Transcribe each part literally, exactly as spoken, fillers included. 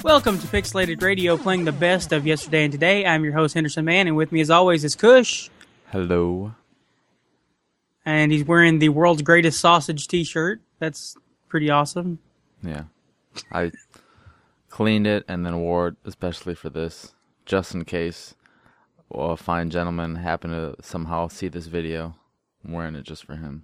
Welcome to Pixelated Radio, playing the best of yesterday and today. I'm your host, Henderson Mann, and with me as always is Kush. Hello. And he's wearing the world's greatest sausage t-shirt. That's pretty awesome. Yeah. I cleaned it and then wore it especially for this, just in case well, a fine gentleman happened to somehow see this video. I'm wearing it just for him.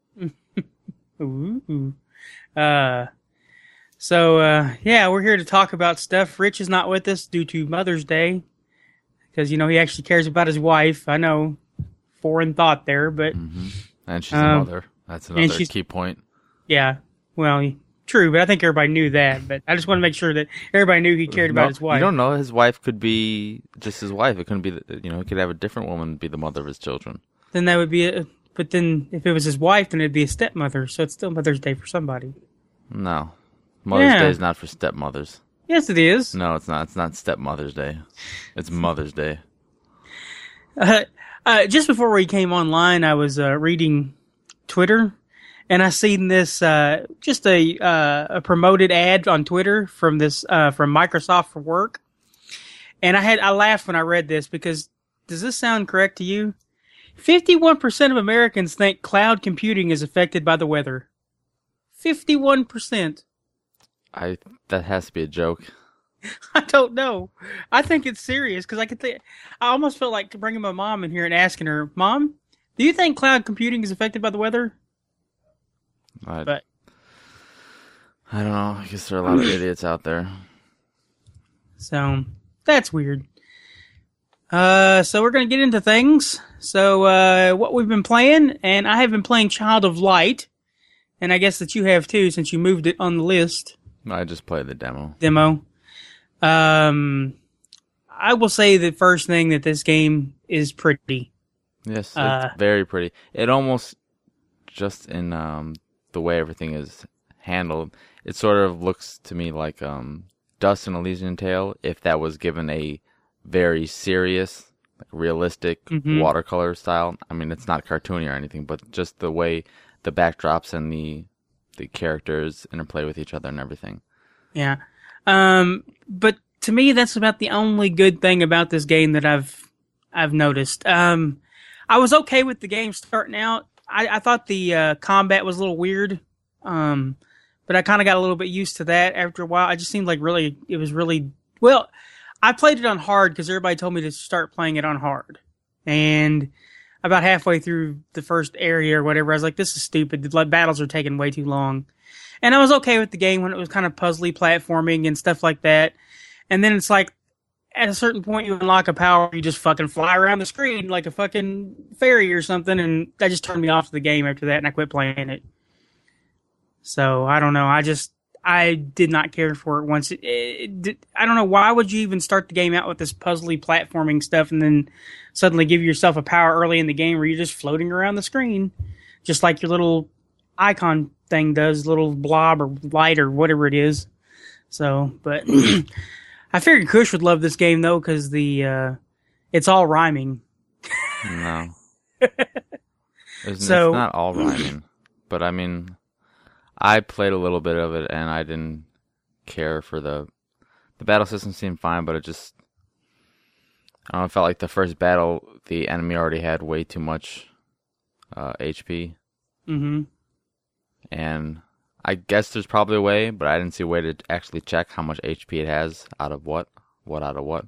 Ooh. Uh, so, uh, yeah, we're here to talk about stuff. Rich is not with us due to Mother's Day, because, you know, he actually cares about his wife. I know, foreign thought there, but... Mm-hmm. And she's um, a mother. That's another key point. Yeah, well, true, but I think everybody knew that. But I just want to make sure that everybody knew he cared no, about his wife. You don't know. His wife could be just his wife. It couldn't be, the, you know, he could have a different woman be the mother of his children. Then that would be a... But then, if it was his wife, then it'd be a stepmother, so it's still Mother's Day for somebody. No. Mother's Yeah. Day is not for stepmothers. Yes, it is. No, it's not. It's not stepmother's day. It's Mother's Day. Uh, uh, just before we came online, I was uh, reading Twitter, and I seen this, uh, just a uh, a promoted ad on Twitter from this uh, from Microsoft for Work. And I had I laughed when I read this, because does this sound correct to you? fifty-one percent of Americans think cloud computing is affected by the weather. fifty-one percent. I that has to be a joke. I don't know. I think it's serious, because I could think. I almost felt like bringing my mom in here and asking her, "Mom, do you think cloud computing is affected by the weather?" I, But I don't know. I guess there are a lot of idiots out there. so that's weird. Uh, so we're gonna get into things. So uh, what we've been playing, and I have been playing Child of Light, and I guess that you have too, since you moved it on the list. I just played the demo. Demo. Um, I will say the first thing that this game is pretty. Yes, it's Uh, very pretty. It almost, just in um, the way everything is handled, it sort of looks to me like um, Dust and Elysian Tale, if that was given a very serious, like, realistic Mhm. watercolor style. I mean, it's not cartoony or anything, but just the way the backdrops and the the characters interplay with each other and everything. Yeah. Um, but to me, that's about the only good thing about this game that I've I've noticed. Um, I was okay with the game starting out. I, I thought the uh, combat was a little weird, um, but I kind of got a little bit used to that after a while. I just seemed like really, it was really well. I played it on hard because everybody told me to start playing it on hard, and about halfway through the first area or whatever, I was like, "This is stupid. The battles are taking way too long." And I was okay with the game when it was kind of puzzly platforming and stuff like that. And then it's like, at a certain point, you unlock a power, you just fucking fly around the screen like a fucking fairy or something, and that just turned me off the game after that, and I quit playing it. So, I don't know. I just, I did not care for it once. It, it, it, I don't know, why would you even start the game out with this puzzly platforming stuff and then suddenly give yourself a power early in the game where you're just floating around the screen, just like your little icon thing does, little blob or light or whatever it is. So, but I figured Kush would love this game though, because the uh, it's all rhyming. No, it's, So- it's not all rhyming, but I mean, I played a little bit of it and I didn't care for the the battle system. Seemed fine, but it just, I don't know, it felt like the first battle the enemy already had way too much uh, H P. Mm-hmm. And I guess there's probably a way, but I didn't see a way to actually check how much H P it has out of what, what out of what.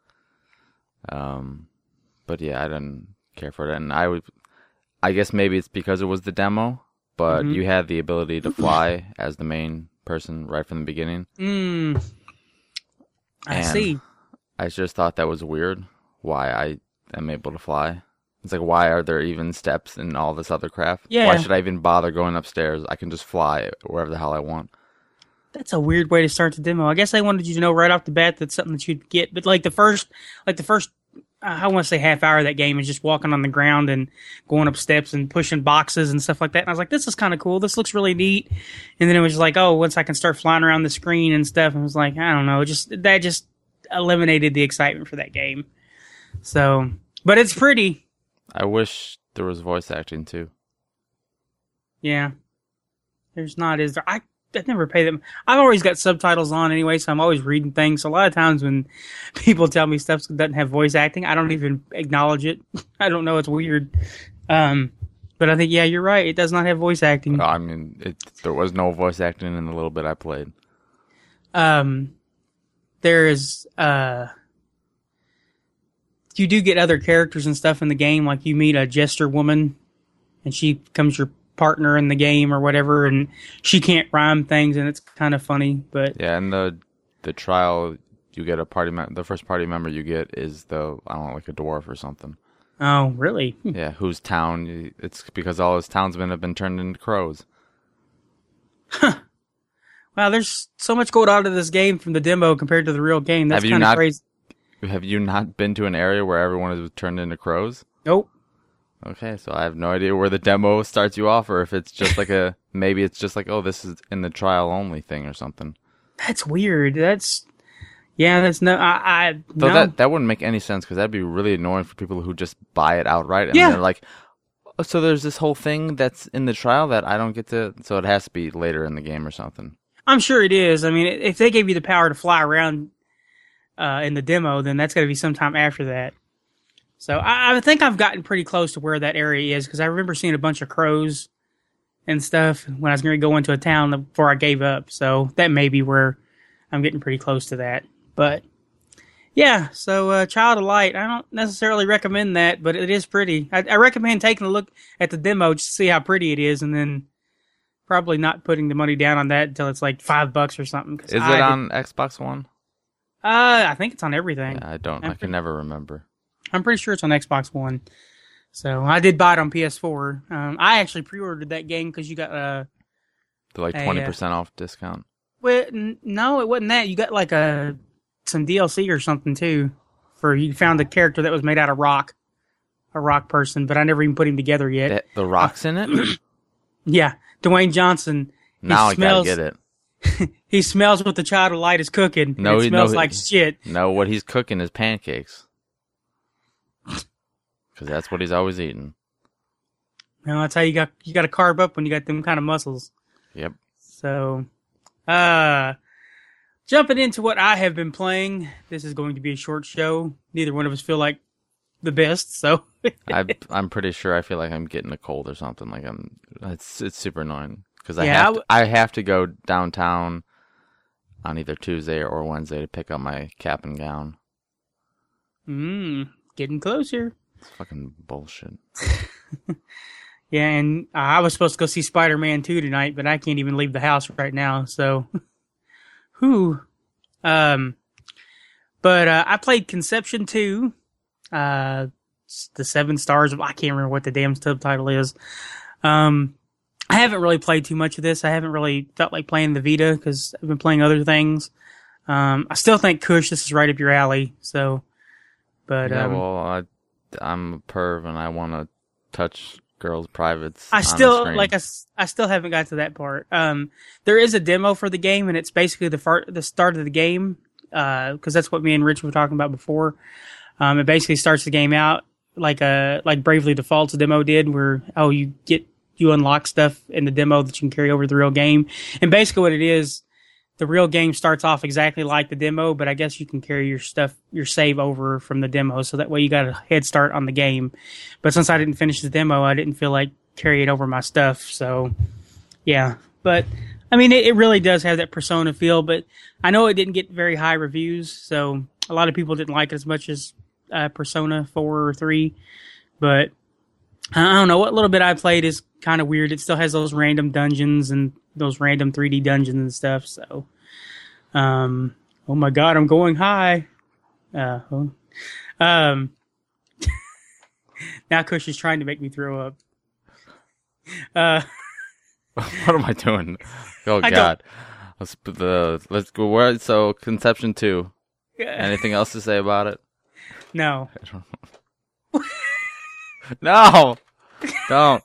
Um, but yeah, I didn't care for it, and I would, I guess maybe it's because it was the demo, but Mhm. you had the ability to fly as the main person right from the beginning. Mm. I And see. I just thought that was weird. Why I am able to fly. It's like, why are there even steps in all this other crap? Yeah. Why should I even bother going upstairs? I can just fly wherever the hell I want. That's a weird way to start the demo. I guess I wanted you to know right off the bat that's something that you'd get. But like the first, like the first, uh, I want to say half hour of that game is just walking on the ground and going up steps and pushing boxes and stuff like that. And I was like, this is kind of cool. This looks really neat. And then it was like, oh, once I can start flying around the screen and stuff, I was like, I don't know, just that just eliminated the excitement for that game. So, but it's pretty. I wish there was voice acting too. Yeah. There's not, is there? I I never pay them. I've always got subtitles on anyway, so I'm always reading things. So a lot of times when people tell me stuff doesn't have voice acting, I don't even acknowledge it. I don't know. It's weird. Um, but I think, yeah, you're right. It does not have voice acting. I mean, it, there was no voice acting in the little bit I played. Um, there is, uh, you do get other characters and stuff in the game. Like you meet a jester woman and she becomes your partner in the game or whatever, and she can't rhyme things, and it's kind of funny. But yeah, and the the trial, you get a party mem- the first party member you get is the, I don't know, like a dwarf or something. Oh, really? Yeah, whose town, it's because all his townsmen have been turned into crows. Huh. Wow, there's so much going on in this game from the demo compared to the real game. That's kind of crazy. Have you not been to an area where everyone is turned into crows? Nope. Okay, so I have no idea where the demo starts you off, or if it's just like a, maybe it's just like, oh, this is in the trial only thing or something. That's weird. That's, yeah, that's no, I, I so no. that that wouldn't make any sense, because that'd be really annoying for people who just buy it outright, and yeah. they're like, oh, so there's this whole thing that's in the trial that I don't get to, so it has to be later in the game or something. I'm sure it is. I mean, if they gave you the power to fly around uh, in the demo, then that's got to be sometime after that. So I, I think I've gotten pretty close to where that area is, because I remember seeing a bunch of crows and stuff when I was going to go into a town before I gave up. So that may be where I'm getting pretty close to that. But yeah, so uh, Child of Light, I don't necessarily recommend that, but it is pretty. I, I recommend taking a look at the demo just to see how pretty it is, and then probably not putting the money down on that until it's like five bucks or something. Is it I on did, Xbox One? Uh, I think it's on everything. Yeah, I don't. I'm I can pretty, never remember. I'm pretty sure it's on Xbox One. So I did buy it on P S four. Um, I actually pre-ordered that game because you got uh, the like twenty percent uh, off discount. Well, n- no, it wasn't that. You got like a some D L C or something too. For you found a character that was made out of rock, a rock person, but I never even put him together yet. The, the rock's uh, in it. Yeah, Dwayne Johnson. Now smells, I gotta get it. He smells what the Child of Light is cooking. No, it he smells no, like shit. No, what he's cooking is pancakes. Because that's what he's always eating. Well, that's how you got you got to carb up when you got them kind of muscles. Yep. So, uh, jumping into what I have been playing. This is going to be a short show. Neither one of us feel like the best, so I, I'm pretty sure I feel like I'm getting a cold or something. Like I'm, it's it's super annoying because I yeah, have I to, w- I have to go downtown on either Tuesday or Wednesday to pick up my cap and gown. Mm, getting closer. It's fucking bullshit. Yeah, and uh, I was supposed to go see Spider-Man two tonight, but I can't even leave the house right now, so whew. Um, but uh, I played Conception two. Uh, the seven stars of, I can't remember what the damn subtitle is. Um, I haven't really played too much of this. I haven't really felt like playing the Vita because I've been playing other things. Um, I still think Kush, this is right up your alley. So, but yeah, um, well, I, I'm a perv and I want to touch girls' privates. I on still the screen. like I, I still haven't got to that part. Um, there is a demo for the game, and it's basically the far, the start of the game. Uh, because that's what me and Rich were talking about before. Um, it basically starts the game out like a like Bravely Default's demo did, where oh you get you unlock stuff in the demo that you can carry over to the real game, and basically what it is, the real game starts off exactly like the demo, but I guess you can carry your stuff, your save over from the demo, so that way you got a head start on the game. But since I didn't finish the demo, I didn't feel like carrying over my stuff, so yeah. But I mean, it, it really does have that Persona feel, but I know it didn't get very high reviews, so a lot of people didn't like it as much as uh, Persona four or three. But I don't know, what little bit I played is kind of weird. It still has those random dungeons and those random three D dungeons and stuff, so. Um, oh my god, I'm going high. Uh, oh. Um, now Kush is trying to make me throw up. Uh, what am I doing? Oh I god. Let's put the let's go where so Conception two. Anything else to say about it? No. No. Don't.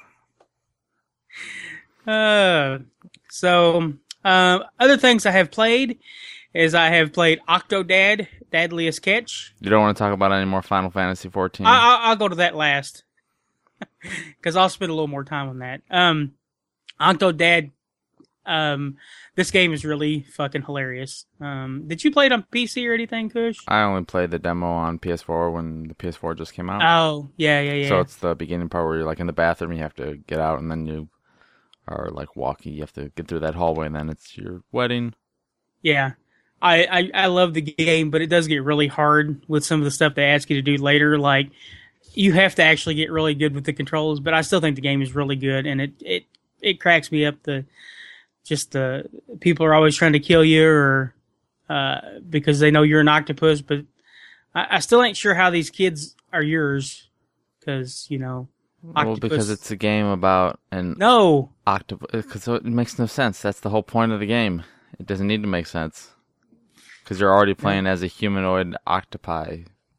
Uh, so um, other things I have played is I have played Octodad, Dadliest Catch. You don't want to talk about any more Final Fantasy fourteen? I, I, I'll go to that last because I'll spend a little more time on that. Um, Octodad Um, this game is really fucking hilarious. Um, did you play it on P C or anything, Kush? I only played the demo on P S four when the P S four just came out. Oh, yeah, yeah, yeah. So it's the beginning part where you're like in the bathroom, you have to get out, and then you are like walking. You have to get through that hallway, and then it's your wedding. Yeah. I, I, I love the game, but it does get really hard with some of the stuff they ask you to do later. Like, you have to actually get really good with the controls, but I still think the game is really good, and it, it, it cracks me up. The just the people are always trying to kill you, or uh, because they know you're an octopus. But I, I still ain't sure how these kids are yours, because you know, octopus. Well, because it's a game about an no octopus. Because it makes no sense. That's the whole point of the game. It doesn't need to make sense because you're already playing yeah. as a humanoid octopi.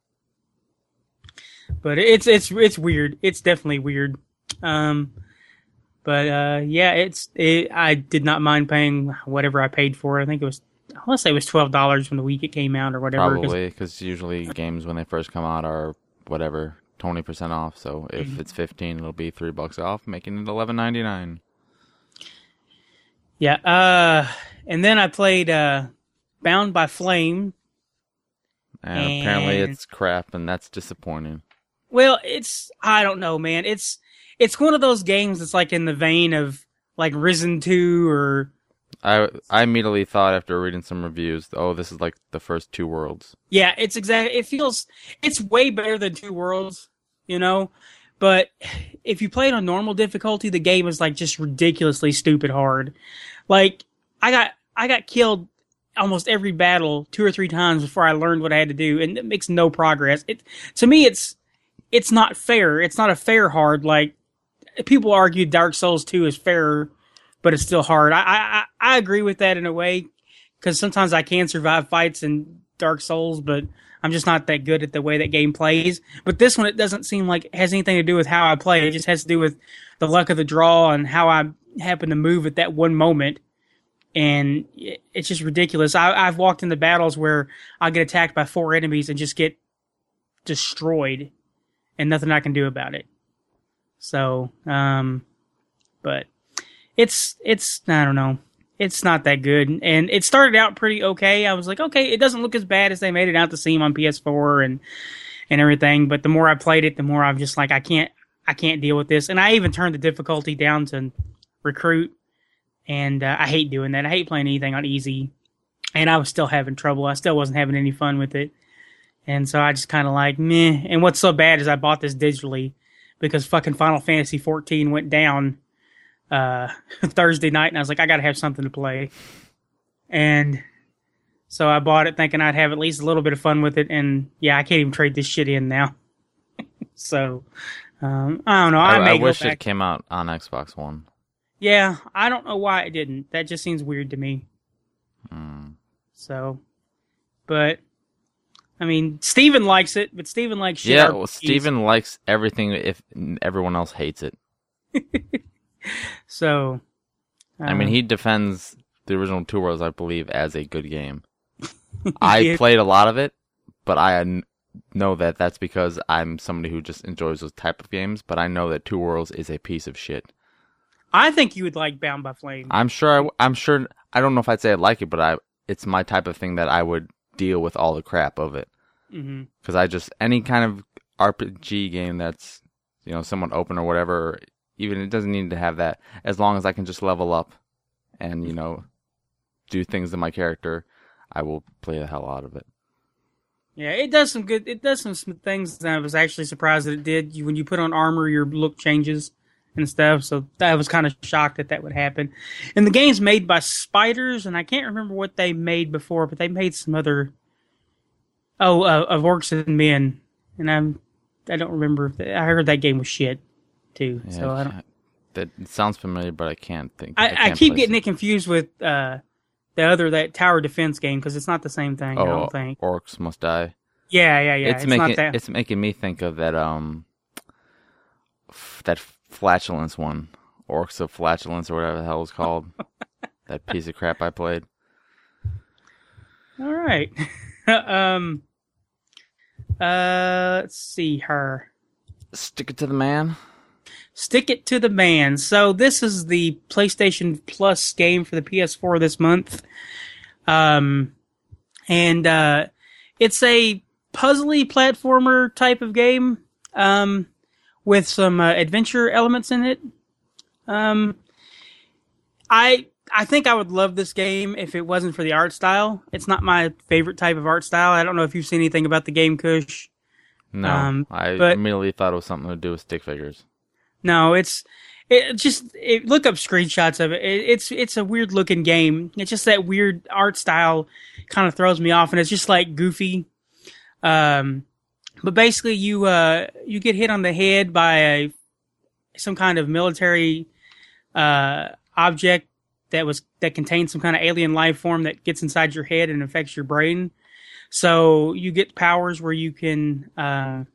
But it's it's it's weird. It's definitely weird. Um, but uh, yeah, it's it, I did not mind paying whatever I paid for it. I think it was I want to say it was twelve dollars from the week it came out or whatever. Probably because usually games when they first come out are whatever twenty percent off. So if mm-hmm. it's fifteen, it'll be three bucks off, making it eleven ninety nine. Yeah. Uh, and then I played uh, Bound by Flame. And, and apparently it's crap, and that's disappointing. Well, it's I don't know, man. It's it's one of those games that's like in the vein of like Risen two or. I I immediately thought after reading some reviews, oh, this is like the first Two Worlds. Yeah, it's exactly. It feels it's way better than Two Worlds, you know. But if you play it on normal difficulty, the game is like just ridiculously stupid hard. Like I got I got killed almost every battle two or three times before I learned what I had to do, and it makes no progress. It to me, it's it's not fair. It's not a fair hard. Like people argue, Dark Souls two is fairer, but it's still hard. I I I agree with that in a way because sometimes I can survive fights in Dark Souls, but I'm just not that good at the way that game plays. But this one, it doesn't seem like it has anything to do with how I play. It just has to do with the luck of the draw and how I happen to move at that one moment. And it's just ridiculous. I, I've walked into battles where I'll get attacked by four enemies and just get destroyed, and nothing I can do about it. So, um, but it's it's I don't know. It's not that good, and it started out pretty okay. I was like, okay, it doesn't look as bad as they made it out to seem on P S four and and everything. But the more I played it, the more I'm just like, I can't I can't deal with this. And I even turned the difficulty down to recruit. And uh, I hate doing that. I hate playing anything on easy. And I was still having trouble. I still wasn't having any fun with it. And so I just kind of like, meh. And what's so bad is I bought this digitally because fucking Final Fantasy fourteen went down uh, Thursday night. And I was like, I got to have something to play. And so I bought it thinking I'd have at least a little bit of fun with it. And yeah, I can't even trade this shit in now. so um, I don't know. I, I, may I wish go back. It came out on Xbox One. Yeah, I don't know why it didn't. That just seems weird to me. Mm. So, but, I mean, Steven likes it, but Steven likes shit. Yeah, well, Steven likes everything if everyone else hates it. so. Um, I mean, he defends the original Two Worlds, I believe, as a good game. I yeah. played a lot of it, but I know that that's because I'm somebody who just enjoys those type of games, but I know that Two Worlds is a piece of shit. I think you would like Bound by Flame. I'm sure. I, I'm sure. I don't know if I'd say I like it, but I. It's my type of thing that I would deal with all the crap of it. Because mm-hmm. I just any kind of R P G game that's you know somewhat open or whatever, even it doesn't need to have that. As long as I can just level up, and you know, do things to my character, I will play the hell out of it. Yeah, it does some good. It does some things that I was actually surprised that it did. You, when you put on armor, your look changes. And stuff, so I was kind of shocked that that would happen. And the game's made by Spiders, and I can't remember what they made before, but they made some other oh uh, of Orcs and Men, and I'm I don't remember. If they, I heard that game was shit too. Yeah, so I don't. That sounds familiar, but I can't think. I, I, can't I keep getting it. it confused with uh, the other that tower defense game because it's not the same thing. Oh, I don't think Orcs Must Die. Yeah, yeah, yeah. It's, it's making not that. It's making me think of that um f- that. Flatulence one. Orcs of Flatulence or whatever the hell it's called. That piece of crap I played. All right. um. Uh. Let's see her. Stick it to the man. Stick It to the Man. So this is the PlayStation Plus game for the P S four this month. Um, and uh, it's a puzzly platformer type of game um, with some uh, adventure elements in it. Um, I I think I would love this game if it wasn't for the art style. It's not my favorite type of art style. I don't know if you've seen anything about the game, Kush. No, um, I but, immediately thought it was something to do with stick figures. No, it's it just it, look up screenshots of it. it. It's it's a weird looking game. It's just that weird art style kind of throws me off, and it's just like goofy. Um, but basically, you uh you get hit on the head by a some kind of military uh object that was that contains some kind of alien life form that gets inside your head and affects your brain. So you get powers where you can uh,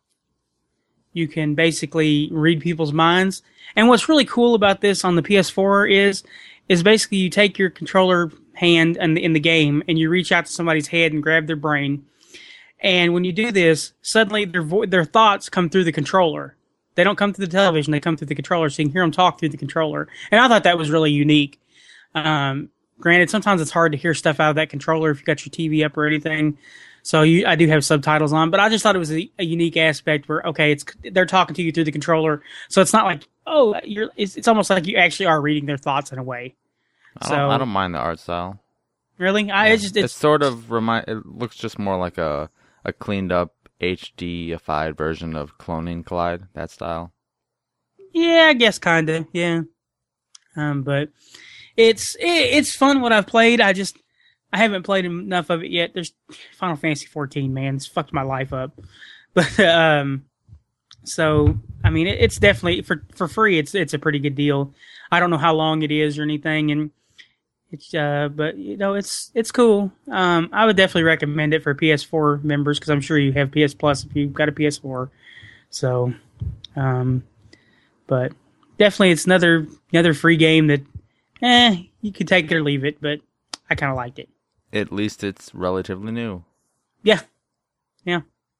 you can basically read people's minds. And what's really cool about this on the P S four is is basically you take your controller hand in the, in the game and you reach out to somebody's head and grab their brain. And when you do this, suddenly their vo- their thoughts come through the controller. They don't come through the television; they come through the controller, so you can hear them talk through the controller. And I thought that was really unique. Um, granted, sometimes it's hard to hear stuff out of that controller if you got your T V up or anything. So you, I do have subtitles on, but I just thought it was a, a unique aspect where, okay, it's they're talking to you through the controller, so it's not like, oh, you're. It's, it's almost like you actually are reading their thoughts in a way. I so don't, I don't mind the art style. Really, I Yeah. it's just it's, It's sort of remind. It looks just more like a a cleaned up H D-ified version of Cloning Collide. That style. yeah, I guess kind of, yeah. Um, but it's it, it's fun what I've played. I just I haven't played enough of it yet. There's Final Fantasy fourteen, man. It's fucked my life up. But um, so I mean, it, it's definitely for for free. It's it's a pretty good deal. I don't know how long it is or anything, and it's uh, but you know, it's it's cool. Um, I would definitely recommend it for P S four members because I'm sure you have P S Plus if you've got a P S four. So, um, but definitely it's another another free game that, eh, you could take it or leave it, but I kind of liked it. At least it's relatively new. Yeah, yeah.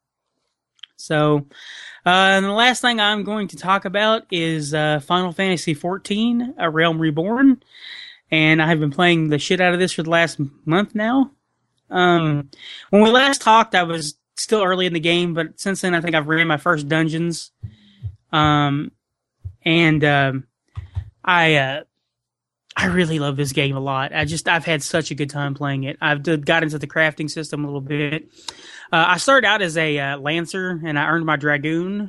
So, uh, and the last thing I'm going to talk about is uh, Final Fantasy fourteen, A Realm Reborn, and I have been playing the shit out of this for the last month now. Um, when we last talked, I was still early in the game, but since then I think I've ran my first dungeons. Um, and um, I uh, I really love this game a lot. I just I've had such a good time playing it. I've did, got into the crafting system a little bit. Uh, I started out as a uh, lancer, and I earned my dragoon.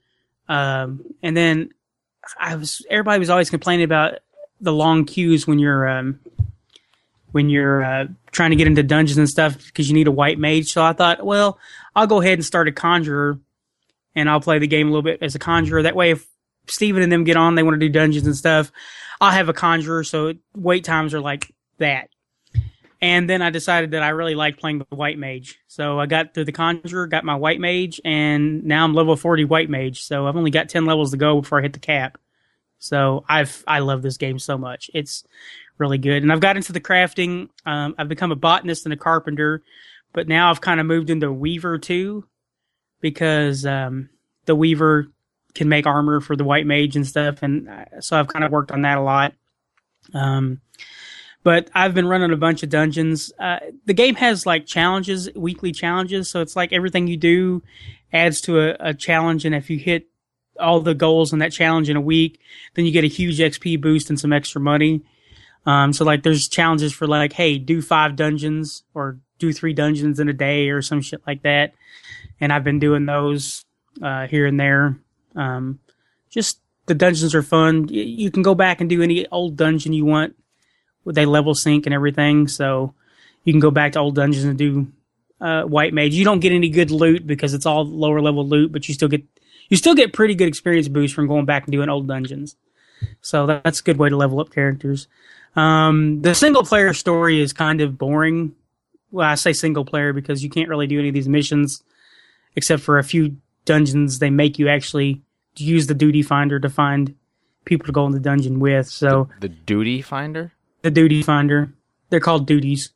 Um, and then I was everybody was always complaining about the long queues when you're um, when you're uh, trying to get into dungeons and stuff because you need a white mage. So I thought, well, I'll go ahead and start a conjurer, and I'll play the game a little bit as a conjurer. That way, if Steven and them get on, they want to do dungeons and stuff, I'll have a conjurer, so wait times are like that. And then I decided that I really like playing the white mage. So I got through the conjurer, got my white mage, and now I'm level forty white mage. So I've only got ten levels to go before I hit the cap. So I've I love this game so much. It's really good. And I've got into the crafting. Um, I've become a botanist and a carpenter, but now I've kind of moved into weaver too, because um, the weaver can make armor for the white mage and stuff, and so I've kind of worked on that a lot. Um, but I've been running a bunch of dungeons. Uh, the game has like challenges, weekly challenges, so it's like everything you do adds to a, a challenge, and if you hit all the goals in that challenge in a week, then you get a huge X P boost and some extra money. Um, so like there's challenges for like, hey, do five dungeons or do three dungeons in a day or some shit like that, and I've been doing those uh, here and there. Um, just the dungeons are fun. You, you can go back and do any old dungeon you want. They level sync and everything, so you can go back to old dungeons and do uh, white mage. You don't get any good loot because it's all lower level loot, but you still get you still get pretty good experience boost from going back and doing old dungeons. So that's a good way to level up characters. Um, the single player story is kind of boring. Well, I say single player because you can't really do any of these missions except for a few dungeons. They make you actually use the duty finder to find people to go in the dungeon with. So The, the duty finder? the duty finder, they're called duties.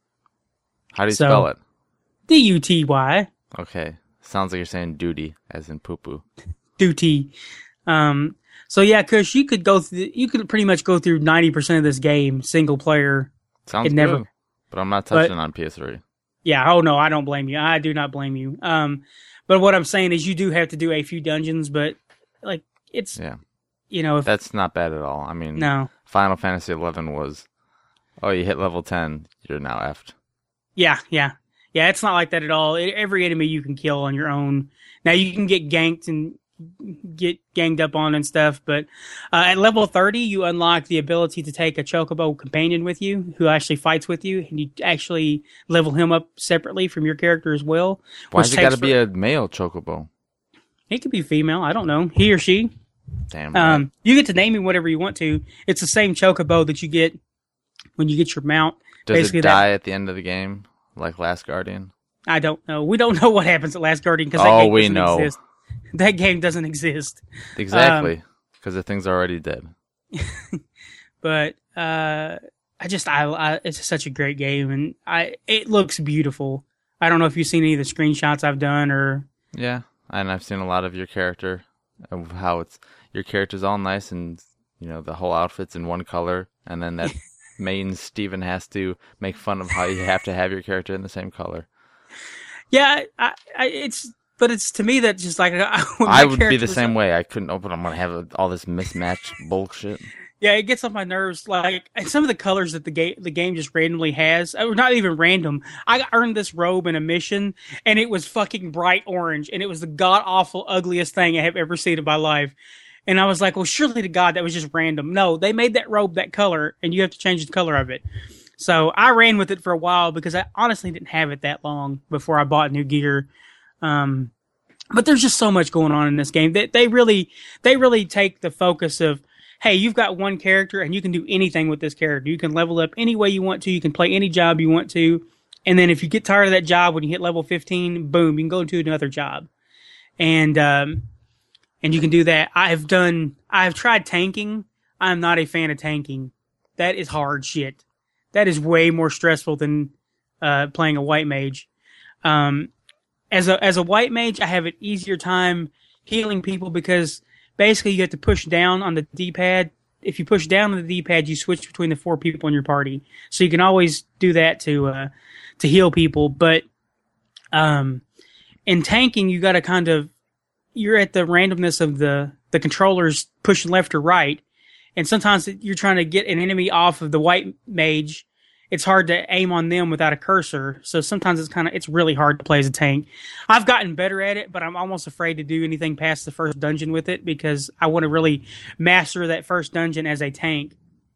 How do you So- spell it? D U T Y, Okay. Sounds like you're saying duty, as in poo-poo. duty. Um, So yeah, because you could go through, you could pretty much go through ninety percent of this game single player. Sounds It good, never- but I'm not touching but- it on P S three. Yeah. Oh no, I don't blame you. I do not blame you. Um, but what I'm saying is you do have to do a few dungeons, but like it's, Yeah, you know, if that's not bad at all. I mean, no, Final Fantasy eleven was, oh, you hit level ten, you're now effed. yeah, yeah, yeah. It's not like that at all. It, every enemy you can kill on your own. Now you can get ganked and get ganged up on and stuff, but uh, at level thirty, you unlock the ability to take a Chocobo companion with you who actually fights with you, and you actually level him up separately from your character as well. Why's it got to takes be for- a male chocobo? It could be female. I don't know. He or she. Damn. Right. Um, you get to name him whatever you want to. It's the same Chocobo that you get when you get your mount. Does basically it that- die at the end of the game, like Last Guardian? I don't know. We don't know what happens at Last Guardian because that Oh, game we doesn't know. exist. That game doesn't exist. Exactly, because the thing's already dead. But uh, I just, I, I, it's such a great game, and I, it looks beautiful. I don't know if you've seen any of the screenshots I've done, or Yeah, and I've seen a lot of your character, of how it's your character's all nice, and you know the whole outfit's in one color, and then that main Steven has to make fun of how you have to have your character in the same color. yeah, I, I, it's, but it's to me that just like when my I would be character the was- same way. I couldn't open. I'm gonna have all this mismatched bullshit. Yeah, it gets on my nerves. Like, and some of the colors that the game the game just randomly has, or not even random. I earned this robe in a mission, and it was fucking bright orange, and it was the god awful ugliest thing I have ever seen in my life. And I was like, well, surely to God that was just random. No, they made that robe that color, and you have to change the color of it. So I ran with it for a while because I honestly didn't have it that long before I bought new gear. Um, but there's just so much going on in this game. They, they really, they really take the focus of, hey, you've got one character and you can do anything with this character. You can level up any way you want to. You can play any job you want to. And then if you get tired of that job when you hit level fifteen, boom, you can go into another job. And, um, and you can do that. I've done, I've tried tanking. I'm not a fan of tanking. That is hard shit. That is way more stressful than, uh, playing a white mage. Um, as a, as a white mage, I have an easier time healing people because basically, you have to push down on the D-pad. If you push down on the D-pad, you switch between the four people in your party. So you can always do that to uh, to heal people. But um, in tanking, you got to kind of you're at the randomness of the the controllers pushing left or right, and sometimes you're trying to get an enemy off of the white mage. It's hard to aim on them without a cursor. So sometimes it's kind of, it's really hard to play as a tank. I've gotten better at it, but I'm almost afraid to do anything past the first dungeon with it because I want to really master that first dungeon as a tank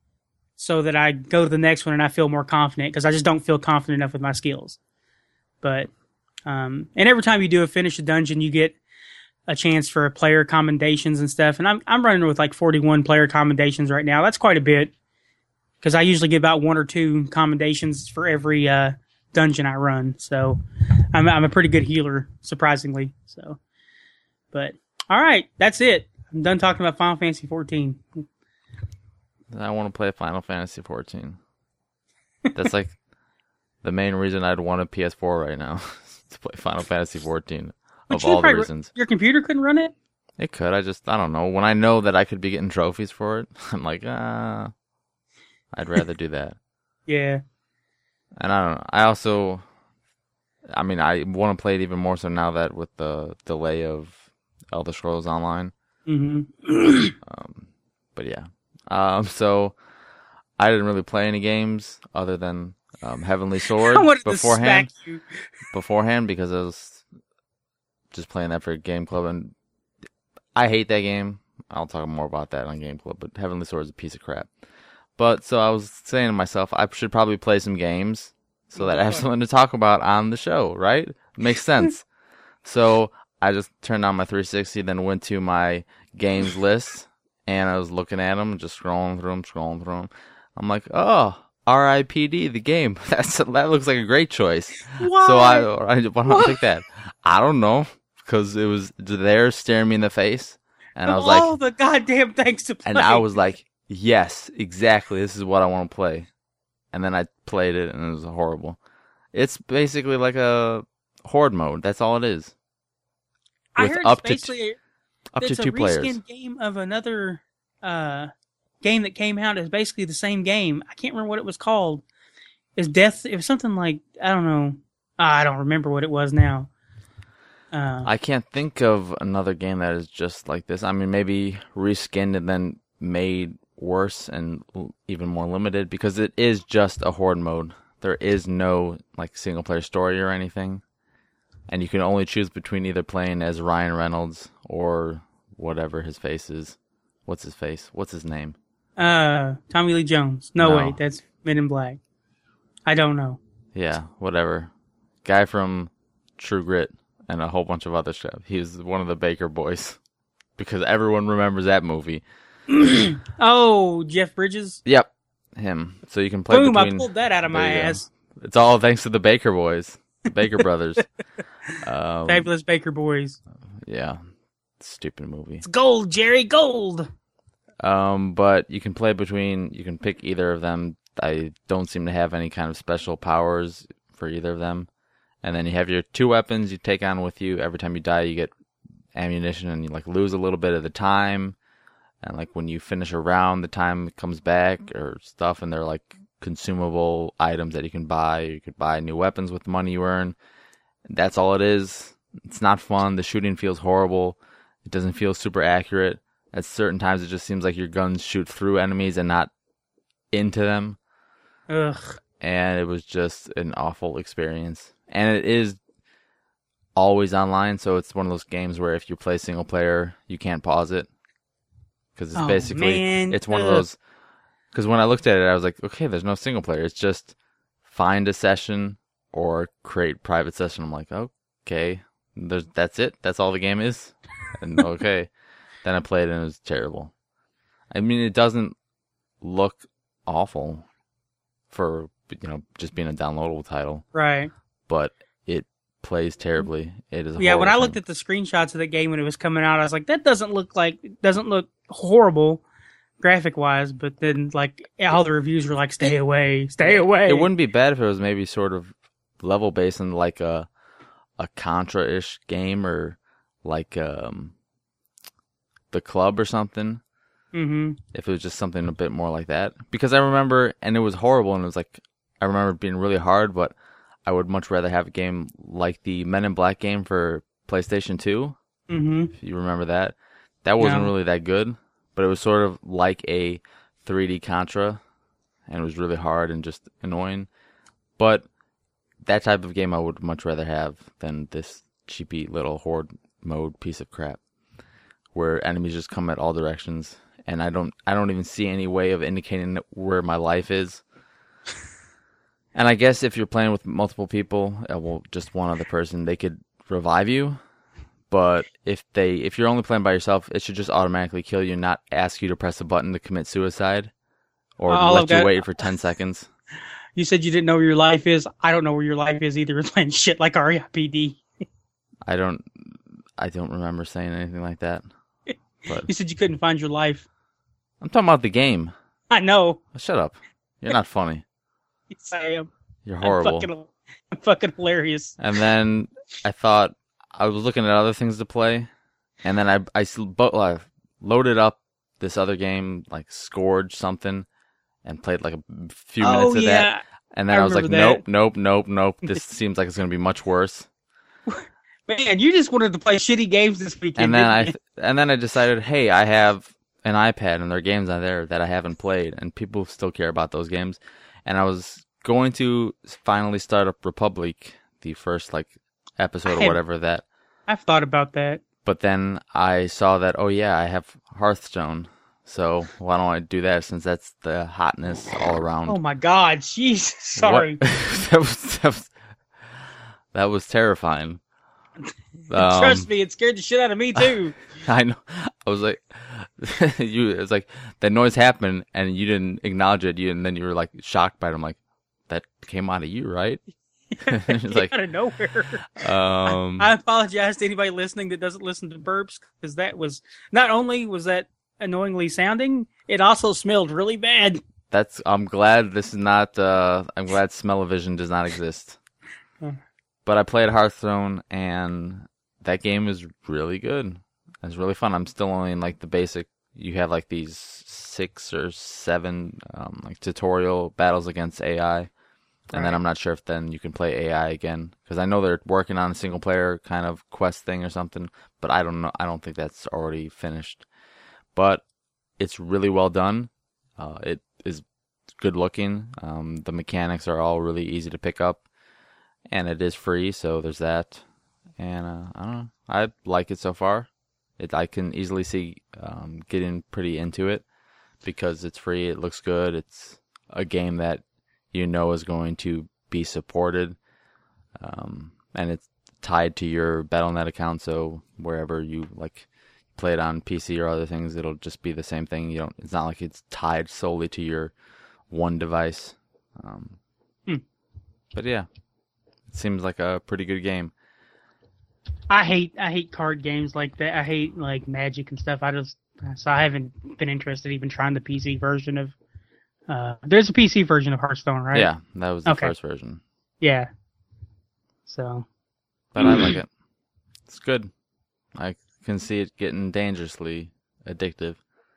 so that I go to the next one and I feel more confident because I just don't feel confident enough with my skills. But, um, and every time you do a finish a dungeon, you get a chance for player commendations and stuff. And I'm, I'm running with like forty-one player commendations right now. That's quite a bit. Because I usually get about one or two commendations for every uh, dungeon I run, so I'm I'm a pretty good healer, surprisingly. So, but all right, that's it. I'm done talking about Final Fantasy fourteen. I want to play Final Fantasy fourteen. That's like the main reason I'd want a P S four right now to play Final Fantasy fourteen. But Of you all the probably- reasons, Your computer couldn't run it? it could. I just I don't know. When I know that I could be getting trophies for it, I'm like ah. I'd rather do that. Yeah. And I don't know. I also, I mean, I want to play it even more so now that with the delay of Elder Scrolls Online. Mm-hmm. Um, but yeah. Um, so I didn't really play any games other than um, Heavenly Sword I wanted beforehand. to smack you. beforehand because I was just playing that for Game Club, and I hate that game. I'll talk more about that on Game Club. But Heavenly Sword is a piece of crap. But so I was saying to myself, I should probably play some games so that I have something to talk about on the show, right? Makes sense. So I just turned on my three sixty, then went to my games list, and I was looking at them, just scrolling through them, scrolling through them. I'm like, oh, R I P D, the game. That's that looks like a great choice. Why? So I, I why don't I pick that? I don't know, because it was there staring me in the face, and I was like, all the goddamn things to play. and I was like, yes, exactly. This is what I want to play. And then I played it, and it was horrible. It's basically like a horde mode. That's all it is. I with heard up it's to basically Up it's to two a players. reskin game of another uh, game that came out. It's basically the same game. I can't remember what it was called. It's Death. It was something like I don't know. I don't remember what it was now. Uh, I can't think of another game that is just like this. I mean, maybe reskinned and then made worse and even more limited because it is just a horde mode. There is no like single player story or anything. And you can only choose between either playing as Ryan Reynolds or whatever his face is. What's his face? What's his name? uh, Tommy Lee Jones. No, No. wait, that's Men in Black. I don't know. Yeah, whatever. Guy from True Grit and a whole bunch of other stuff. He was one of the Baker Boys because everyone remembers that movie. Oh, Jeff Bridges. Yep, him. So you can play Boom! between... I pulled that out of my There you go. ass. It's all thanks to the Baker Boys, the Baker Brothers. Um, Fabulous Baker Boys. yeah, stupid movie. It's gold, Jerry, gold. Um, but you can play between. You can pick either of them. I don't seem to have any kind of special powers for either of them. And then you have your two weapons you take on with you. Every time you die, you get ammunition, and you like lose a little bit of the time. And like when you finish a round, the time comes back or stuff, and they're like consumable items that you can buy. You could buy new weapons with the money you earn. That's all it is. It's not fun. The shooting feels horrible. It doesn't feel super accurate. At certain times, it just seems like your guns shoot through enemies and not into them. Ugh. And it was just an awful experience. And it is always online, so it's one of those games where if you play single player, you can't pause it. Because it's Oh, basically, man. it's one of Ugh. those, because when I looked at it, I was like, okay, there's no single player. It's just find a session or create private session. I'm like, okay, there's, that's it. That's all the game is. And okay. Then I played it and it was terrible. I mean, it doesn't look awful for, you know, just being a downloadable title, Right. but it plays terribly. It is a Yeah, when I horrible looked thing. at the screenshots of the game when it was coming out, I was like, that doesn't look like it doesn't look horrible graphic wise, but then like all the reviews were like, stay away, stay away. It wouldn't be bad if it was maybe sort of level based in like a a Contra-ish game or like um the Club or something. Mm-hmm. If it was just something a bit more like that. Because I remember, and it was horrible, and it was like, I remember it being really hard, but I would much rather have a game like the Men in Black game for PlayStation two. Mm-hmm. If you remember that. That wasn't No. really that good, but it was sort of like a three D Contra, and it was really hard and just annoying. But that type of game I would much rather have than this cheapy little horde mode piece of crap, where enemies just come at all directions, and I don't, I don't even see any way of indicating where my life is. And I guess if you're playing with multiple people, uh, well, just one other person, they could revive you. But if they, if you're only playing by yourself, it should just automatically kill you, and not ask you to press a button to commit suicide, or All let I've you got- wait for ten seconds. You said you didn't know where your life is. I don't know where your life is either. We're playing shit like R E I P D. I don't, I don't remember saying anything like that. But You said you couldn't find your life. I'm talking about the game. I know. Shut up. You're not funny. Yes, I am. You're I'm horrible. fucking, I'm fucking hilarious. And then I thought I was looking at other things to play, and then I I sl- bo- uh, loaded up this other game like Scourge something, and played like a few minutes Oh of yeah. that, and then I I, was like, remember nope, that. nope, nope, nope. This seems like it's gonna be much worse. Man, you just wanted to play shitty games this weekend. And then I didn't you? and then I decided, hey, I have an iPad, and there are games on there that I haven't played, and people still care about those games. And I was going to finally start up Republic, the first like episode I- or whatever that. I've thought about that. But then I saw that, oh yeah, I have Hearthstone. So why don't I do that since that's the hotness all around? Oh my god, jeez. Sorry. What? that, was, that, was, that was terrifying. Um, Trust me, it scared the shit out of me too. I know. I was like, you. It was like that noise happened, and you didn't acknowledge it. You and then you were like shocked by it. I'm like, that came out of you, right? It's like, out of nowhere. um, I apologize to anybody listening that doesn't listen to burps, because that was not only was that annoyingly sounding, it also smelled really bad. that's. I'm glad this is not. Uh, I'm glad smell-o-vision does not exist. Hmm. But I played Hearthstone, and that game is really good. It's really fun. I'm still only in like the basic. You have like these six or seven um, like tutorial battles against A I, and right. then I'm not sure if then you can play A I again because I know they're working on a single player kind of quest thing or something, but I don't know. I don't think that's already finished. But it's really well done. Uh, it is good looking. Um, the mechanics are all really easy to pick up, and it is free, so there's that. And uh, I don't know. I like it so far. It I can easily see um, getting pretty into it because it's free. It looks good. It's a game that you know is going to be supported, um, and it's tied to your Battle dot net account. So wherever you like. Play it on P C or other things, it'll just be the same thing. You don't. It's not like it's tied solely to your one device. Um, hmm. But yeah, it seems like a pretty good game. I hate I hate card games like that. I hate like Magic and stuff. I just so I haven't been interested even trying the P C version of. Uh, there's a P C version of Hearthstone, right? Yeah, that was the okay. first version. Yeah. So. But I like it. It's good. I. Can see it getting dangerously addictive.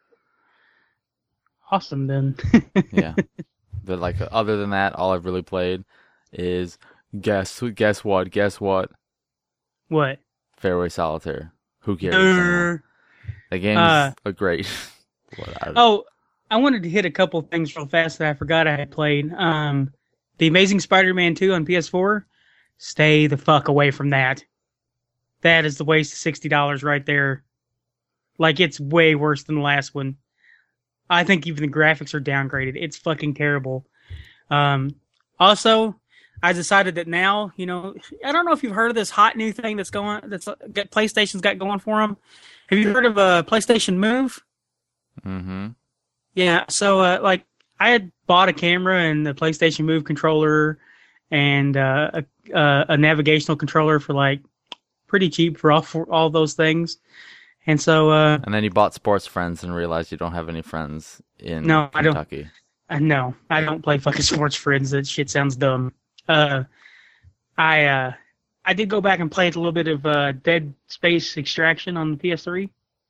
Awesome, then. Yeah, but like other than that, all I've really played is guess guess what guess what. What? Fairway Solitaire. Who cares? Uh, the game's uh, a great. I oh, I wanted to hit a couple things real fast that I forgot I had played. Um, the Amazing Spider-Man two on P S four. Stay the fuck away from that. That is the waste of sixty dollars right there. Like, it's way worse than the last one. I think even the graphics are downgraded. It's fucking terrible. Um, also, I decided that now, you know, I don't know if you've heard of this hot new thing that's going, that's got PlayStation's got going for them. Have you heard of a uh, PlayStation Move? Mm-hmm. Yeah, so, uh, like, I had bought a camera and the PlayStation Move controller and uh, a, uh, a navigational controller for, like, pretty cheap for all for all those things, and so. Uh, and then you bought Sports Friends and realized you don't have any friends in no, Kentucky. I don't. Uh, no, I don't play fucking Sports Friends. That shit sounds dumb. Uh, I uh, I did go back and play a little bit of uh, Dead Space Extraction on the P S three,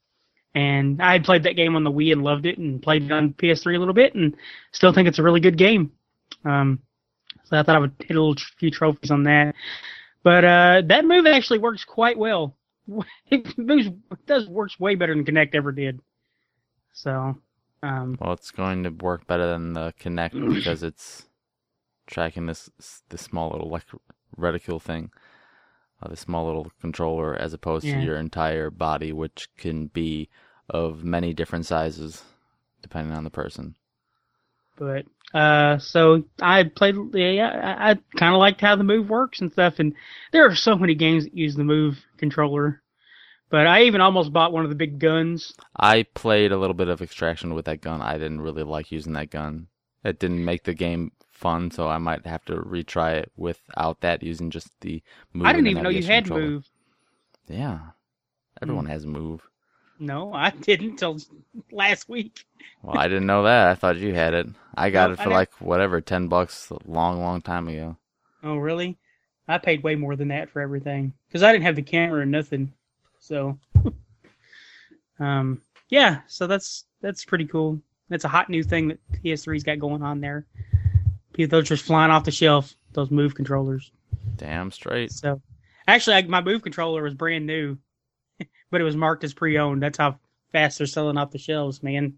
and I had played that game on the Wii and loved it, and played it on P S three a little bit, and still think it's a really good game. Um, so I thought I would hit a little few trophies on that. But uh, that move actually works quite well. It moves, it does works way better than Kinect ever did. So, um, well, it's going to work better than the Kinect because it's tracking this this small little like reticule thing, uh, this small little controller, as opposed yeah. to your entire body, which can be of many different sizes depending on the person. But uh, so I played. Yeah, I, I kind of liked how the Move works and stuff. And there are so many games that use the Move controller. But I even almost bought one of the big guns. I played a little bit of Extraction with that gun. I didn't really like using that gun. It didn't make the game fun, so I might have to retry it without that, using just the Move. I didn't even know you had controller. Move. Yeah, everyone mm. has Move. No, I didn't until last week. Well, I didn't know that. I thought you had it. I got no, it for like whatever, ten bucks, a long, long time ago. Oh, really? I paid way more than that for everything because I didn't have the camera or nothing. So, um, yeah. So that's that's pretty cool. That's a hot new thing that P S three's got going on there. Those just flying off the shelf. Those Move controllers. Damn straight. So, actually, I, my Move controller was brand new. But it was marked as pre-owned. That's how fast they're selling off the shelves, man.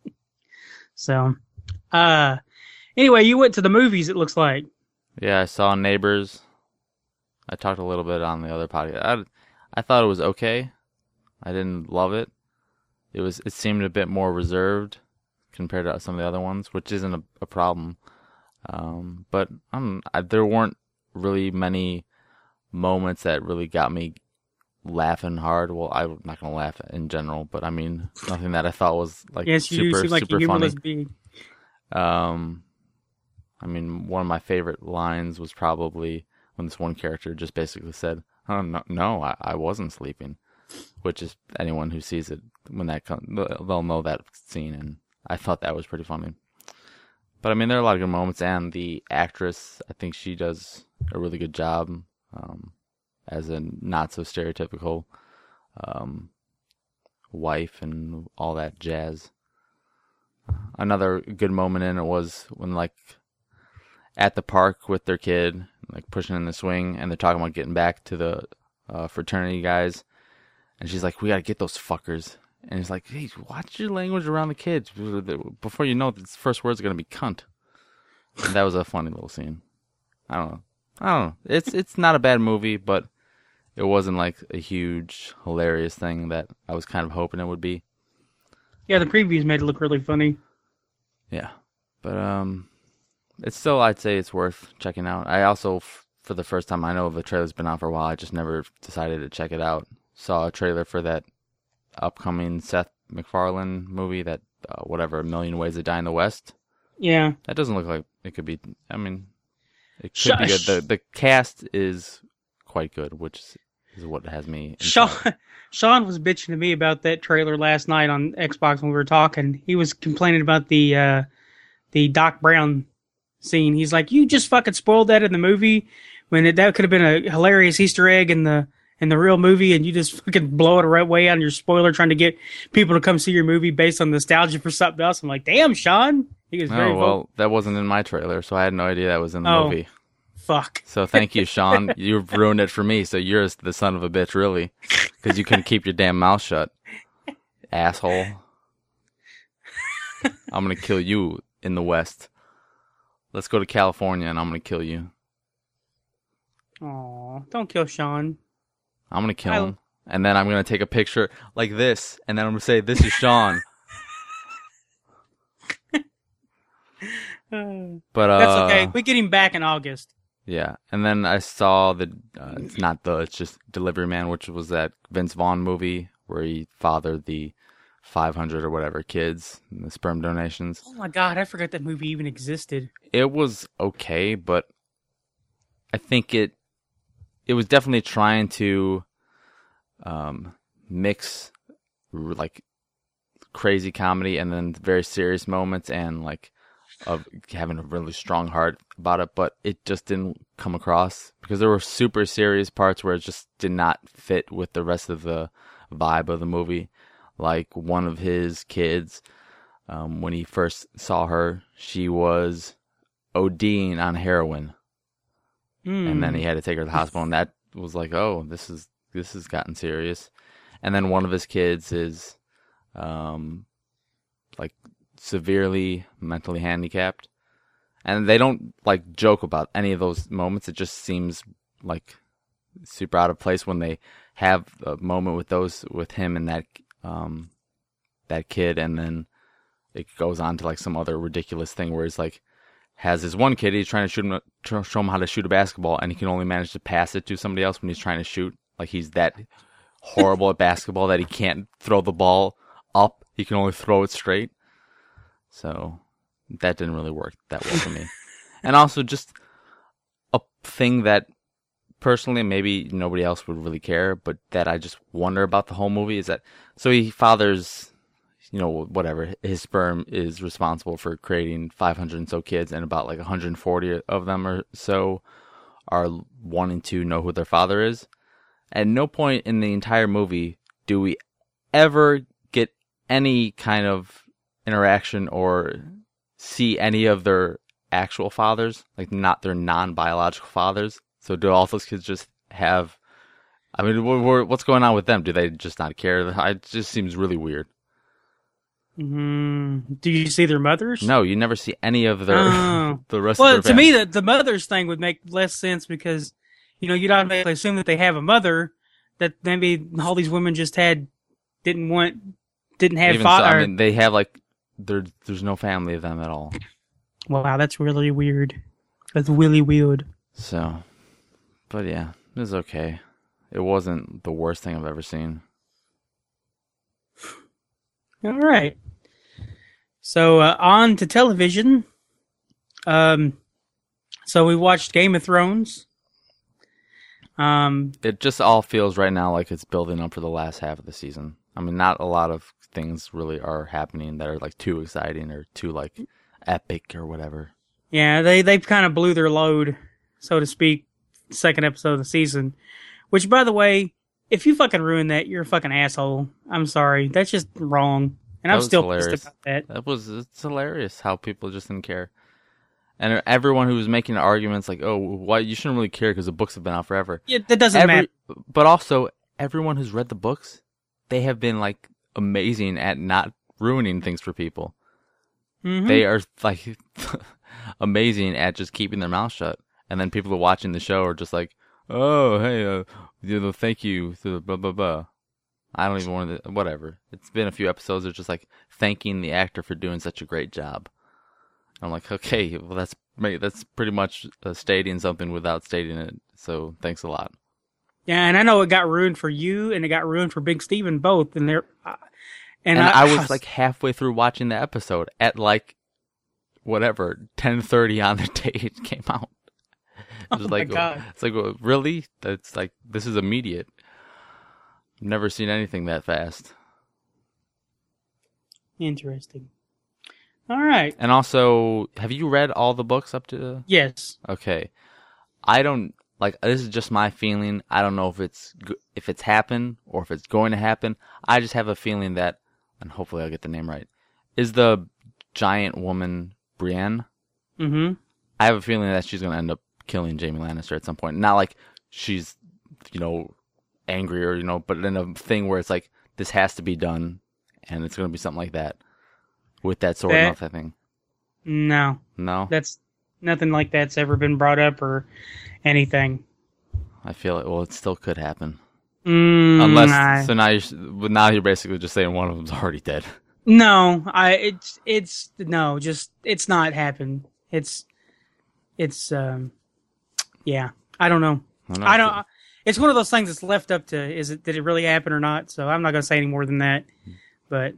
So, uh, anyway, you went to the movies, it looks like. Yeah, I saw Neighbors. I talked a little bit on the other podcast. I, I thought it was okay. I didn't love it. It was. It seemed a bit more reserved compared to some of the other ones, which isn't a, a problem. Um, but um, I, there weren't really many moments that really got me laughing hard. Well, I'm not gonna laugh in general, but I mean nothing that I thought was like yes, you super seem like super a funny. Being. Um, I mean, one of my favorite lines was probably when this one character just basically said, "Oh no, no, I, I wasn't sleeping," which is anyone who sees it when that comes, they'll know that scene, and I thought that was pretty funny. But I mean, there are a lot of good moments, and the actress, I think she does a really good job. Um, as a not so stereotypical um, wife and all that jazz. Another good moment in it was when, like, at the park with their kid, like pushing in the swing, and they're talking about getting back to the uh, fraternity guys, and she's like, "We gotta get those fuckers," and he's like, "Hey, watch your language around the kids. Before you know it, the first words are gonna be cunt." And that was a funny little scene. I don't know. I don't know. It's it's not a bad movie, but it wasn't like a huge, hilarious thing that I was kind of hoping it would be. Yeah, the previews made it look really funny. Yeah, but um, it's still, I'd say it's worth checking out. I also, f- for the first time, I know the trailer's been out for a while. I just never decided to check it out. Saw a trailer for that upcoming Seth MacFarlane movie, that uh, whatever, A Million Ways to Die in the West. Yeah, that doesn't look like it could be. I mean, it could Sh- be good. The the cast is quite good, which is, is what has me. Sean, Sean was bitching to me about that trailer last night on Xbox when we were talking. He was complaining about the uh, the Doc Brown scene. He's like, "You just fucking spoiled that in the movie when it, that could have been a hilarious Easter egg in the in the real movie, and you just fucking blow it right way out in your spoiler trying to get people to come see your movie based on nostalgia for something else." I'm like, "Damn, Sean." He was very oh, well, vocal. that wasn't in my trailer, so I had no idea that was in the Oh. movie. Fuck. So thank you, Sean. You've ruined it for me. So you're the son of a bitch, really, because you couldn't keep your damn mouth shut, asshole. I'm gonna kill you in the West. Let's go to California, and I'm gonna kill you. Aw, don't kill Sean. I'm gonna kill I- him, and then I'm gonna take a picture like this, and then I'm gonna say, "This is Sean." Uh, But uh, that's okay. We get him back in August. yeah, and then I saw the, uh, it's not the, it's just Delivery Man, which was that Vince Vaughn movie where he fathered the five hundred or whatever kids, and the sperm donations. Oh my god, I forgot that movie even existed. It was okay, but I think it, it was definitely trying to, um, mix r- like crazy comedy and then very serious moments and like, of having a really strong heart about it, but it just didn't come across because there were super serious parts where it just did not fit with the rest of the vibe of the movie. Like one of his kids, um, when he first saw her, she was ODing on heroin, Mm. and then he had to take her to the hospital, and that was like, oh, this is this has gotten serious. And then one of his kids is, um, like. severely mentally handicapped, and they don't like joke about any of those moments. It just seems like super out of place when they have a moment with those with him and that um that kid, and then it goes on to like some other ridiculous thing where he's like has his one kid, he's trying to shoot him, try to show him how to shoot a basketball, and he can only manage to pass it to somebody else when he's trying to shoot. Like he's that horrible at basketball that he can't throw the ball up, he can only throw it straight. So that didn't really work that well for me. And also just a thing that personally maybe nobody else would really care, but that I just wonder about the whole movie is that, so he fathers, you know, whatever, his sperm is responsible for creating five hundred and so kids, and about like one hundred forty of them or so are wanting to know who their father is. At no point in the entire movie do we ever get any kind of interaction or see any of their actual fathers, like not their non-biological fathers. So do all those kids just have, I mean, what's going on with them? Do they just not care? It just seems really weird. Mm, do you see their mothers? No, you never see any of their, Oh. the rest Well, of to their me, family. the, the mothers thing would make less sense because, you know, you'd automatically assume that they have a mother, that maybe all these women just had, didn't want, didn't have Even so, father. I mean, they have like, there, there's no family of them at all. Wow, that's really weird. That's really weird. So, but yeah, it was okay. It wasn't the worst thing I've ever seen. All right. So uh, on to television. Um, so we watched Game of Thrones. Um, It just all feels right now like it's building up for the last half of the season. I mean, not a lot of things really are happening that are like too exciting or too like epic or whatever. yeah, they they kind of blew their load, so to speak. Second episode of the season, which by the way, if you fucking ruin that, you're a fucking asshole. I'm sorry. That's just wrong. And I'm still hilarious. pissed about that. That was it's hilarious how people just didn't care. And everyone who was making arguments like, oh, why you shouldn't really care because the books have been out forever. Yeah, that doesn't Every, matter. But also, everyone who's read the books, they have been like amazing at not ruining things for people. Mm-hmm. They are like amazing at just keeping their mouth shut. And then people who are watching the show are just like, oh, hey, uh, you know, thank you, blah, blah, blah. I don't even want to, whatever. It's been a few episodes of just like thanking the actor for doing such a great job. I'm like, okay, well, that's that's pretty much uh, stating something without stating it. So thanks a lot. Yeah, and I know it got ruined for you, and it got ruined for Big Steven both. And they're, uh, and, and I, I was like halfway through watching the episode at like whatever ten thirty on the day it came out. It was oh like, my God. It's like, well, really? That's like this is immediate. I've never seen anything that fast. Interesting. All right. And also, have you read all the books up to? Yes. Okay. I don't like. This is just my feeling. I don't know if it's if it's happened or if it's going to happen. I just have a feeling that, and hopefully I'll get the name right. Is the giant woman Brienne? Mm-hmm. I have a feeling that she's going to end up killing Jaime Lannister at some point. Not like she's, you know, angry or you know, but in a thing where it's like this has to be done, and it's going to be something like that. With that sword and that thing. No. No? That's nothing like that's ever been brought up or anything. I feel it. Well, it still could happen. Mm, Unless, I, so now you're, now you're basically just saying one of them's already dead. No, I, it's, it's, no, just, it's not happened. It's, it's, um, yeah, I don't know. I don't, know I don't it's one of those things that's left up to, is it, did it really happen or not? So I'm not going to say any more than that, but...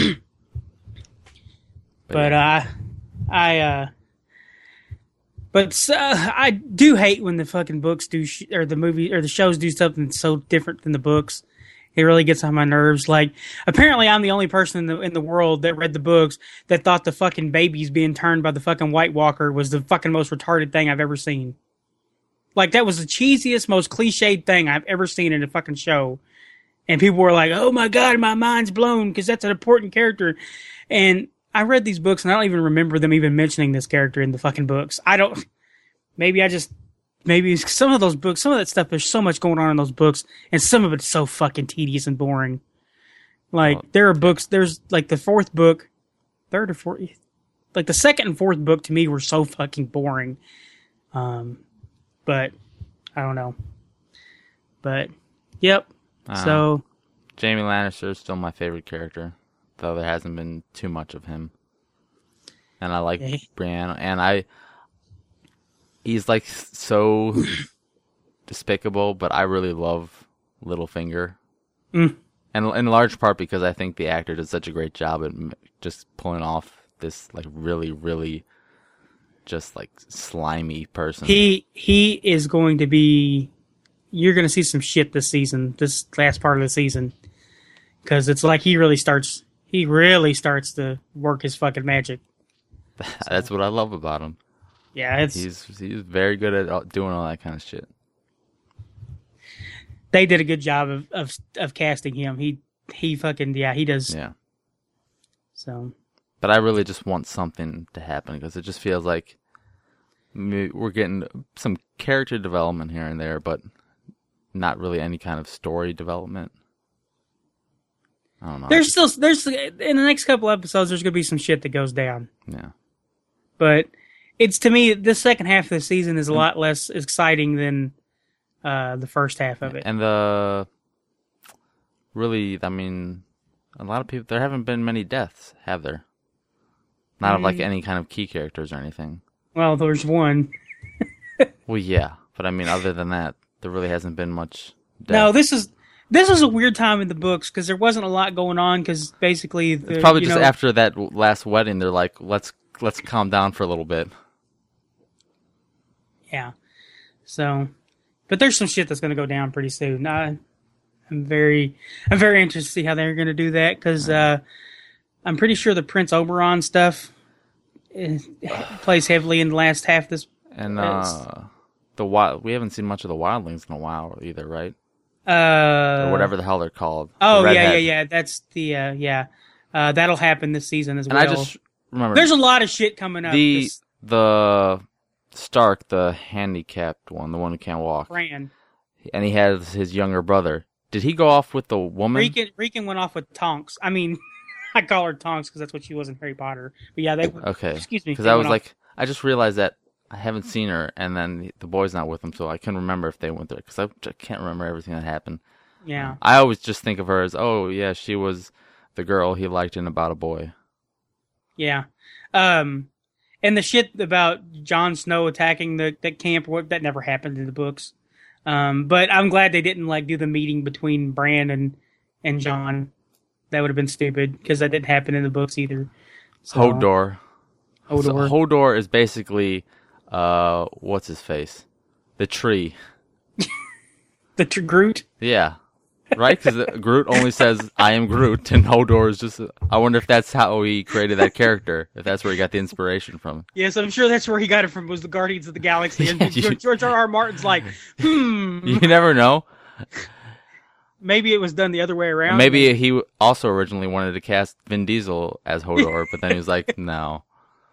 But uh, I, uh, but uh, I do hate when the fucking books do sh- or the movie or the shows do something so different than the books. It really gets on my nerves. Like, apparently, I'm the only person in the in the world that read the books that thought the fucking babies being turned by the fucking White Walker was the fucking most retarded thing I've ever seen. Like, that was the cheesiest, most cliched thing I've ever seen in a fucking show. And people were like, "Oh my God, my mind's blown," because that's an important character. And I read these books, and I don't even remember them even mentioning this character in the fucking books. I don't... Maybe I just... Maybe some of those books, some of that stuff, there's so much going on in those books, and some of it's so fucking tedious and boring. Like, well, there are books... There's, like, the fourth book... Third or fourth... Like, the second and fourth book, to me, were so fucking boring. Um, but, I don't know. But, yep. Uh, so... Jaime Lannister is still my favorite character. Though there hasn't been too much of him. And I like okay. Brienne, and I... He's, like, so despicable, but I really love Littlefinger. Mm. And in large part because I think the actor did such a great job at just pulling off this, like, really, really just, like, slimy person. He, he is going to be... You're going to see some shit this season, this last part of the season. Because it's like he really starts... He really starts to work his fucking magic. That's what I love about him. Yeah, it's he's he's very good at doing all that kind of shit. They did a good job of of, of casting him. He he fucking yeah he does. Yeah. So. But I really just want something to happen because it just feels like we're getting some character development here and there, but not really any kind of story development. I don't know. There's still there's in the next couple episodes there's gonna be some shit that goes down. Yeah. But it's to me the second half of the season is a lot less exciting than uh, the first half of it. And the really, I mean, a lot of people there haven't been many deaths, have there? Not mm. of like any kind of key characters or anything. Well, there's one. Well, yeah, but I mean, other than that, there really hasn't been much death. No, this is. This was a weird time in the books because there wasn't a lot going on. Because basically, the, it's probably you just know, after that last wedding, they're like, "Let's let's calm down for a little bit." Yeah. So, but there's some shit that's going to go down pretty soon. I, I'm very, I'm very interested to see how they're going to do that because uh, I'm pretty sure the Prince Oberon stuff is, plays heavily in the last half of this. And uh, the wild, we haven't seen much of the wildlings in a while either, right? Uh, or whatever the hell they're called. Oh The yeah, yeah, redhead. yeah. That's the uh, yeah. Uh, that'll happen this season as And well. I just remember There's a lot of shit coming up. the this the Stark, the handicapped one, the one who can't walk, Bran. and he has his younger brother. Did he go off with the woman? Riken, Riken went off with Tonks. I mean, I call her Tonks because that's what she was in Harry Potter. But yeah, they. Okay. Excuse me. Because they I was went off- like, I just realized that I haven't seen her, and then the boy's not with them, so I couldn't remember if they went there because I j- can't remember everything that happened. Yeah. I always just think of her as, oh yeah, she was the girl he liked in About a Boy. Yeah. Um, and the shit about Jon Snow attacking the that camp, what that never happened in the books. Um, but I'm glad they didn't like do the meeting between Bran and and Jon. That would have been stupid because that didn't happen in the books either. So, Hodor. Hodor. So Hodor is basically, uh, what's his face? The tree. The tr- Groot. Yeah. Right? Because Groot only says, I am Groot, and Hodor is just... I wonder if that's how he created that character, if that's where he got the inspiration from. Yes, I'm sure that's where he got it from, was the Guardians of the Galaxy. And Yeah, you- George, George R. R. Martin's like, hmm, You never know. maybe it was done the other way around. Maybe he also originally wanted to cast Vin Diesel as Hodor, but then he was like, no.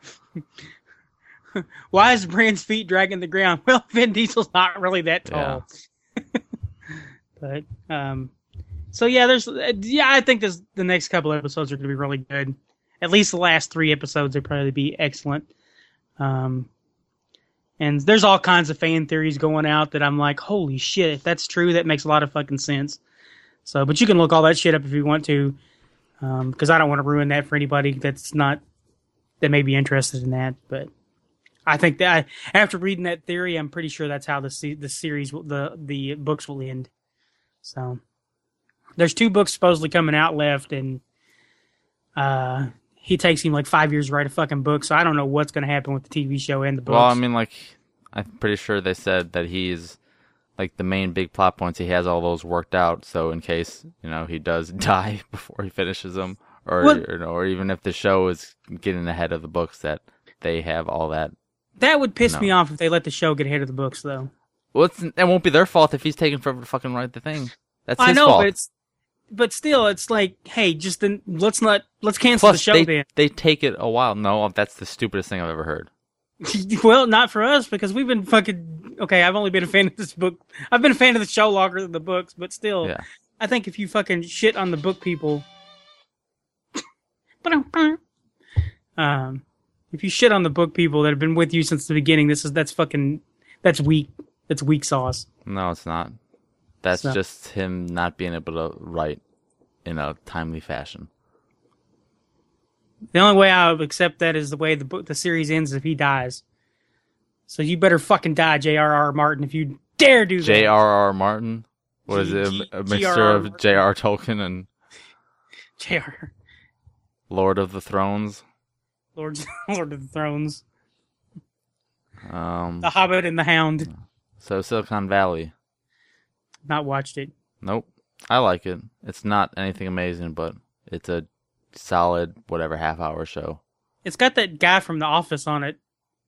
Why is Bran's feet dragging the ground? Well, Vin Diesel's not really that tall. But um, so yeah, there's yeah, I think this the next couple episodes are going to be really good. At least the last three episodes will probably be excellent. Um, and there's all kinds of fan theories going out that I'm like, holy shit, if that's true, that makes a lot of fucking sense. So, but you can look all that shit up if you want to, because um, I don't want to ruin that for anybody that's not that may be interested in that. But I think that I, after reading that theory, I'm pretty sure that's how the se- the series, will, the the books will end. So, there's two books supposedly coming out left, and uh, he takes him like five years to write a fucking book. So I don't know what's going to happen with the T V show and the books. Well, I mean, like, I'm pretty sure they said that he's, like, the main big plot points, he has all those worked out, so in case, you know, he does die before he finishes them, or, What? or, or even if the show is getting ahead of the books, that they have all that. That would piss No. me off if they let the show get ahead of the books, though. Well, it's, it won't be their fault if he's taking forever to fucking write the thing. That's his I know, fault. but it's but still, it's like, hey, just then let's not let's cancel Plus, the show they, then. they take it a while. No, that's the stupidest thing I've ever heard. Well, not for us because we've been fucking okay. I've only been a fan of this book. I've been a fan of the show longer than the books, but still, Yeah. I think if you fucking shit on the book people, um, if you shit on the book people that have been with you since the beginning, this is that's fucking that's weak. That's weak sauce. No, it's not. That's So- just him not being able to write in a timely fashion. The only way I would accept that is the way the book, the series ends if he dies. So you better fucking die, J R R. Martin, if you dare do that. J R R. Martin? What is G- it? G- A, a G R R mixture of Martin. J R R. Tolkien and J R R. Lord of the Thrones? Lord, Lord of the Thrones. Um, The Hobbit and the Hound. so Silicon Valley. Not watched it. Nope. I like it. It's not anything amazing, but it's a solid, whatever, half hour show. It's got that guy from The Office on it.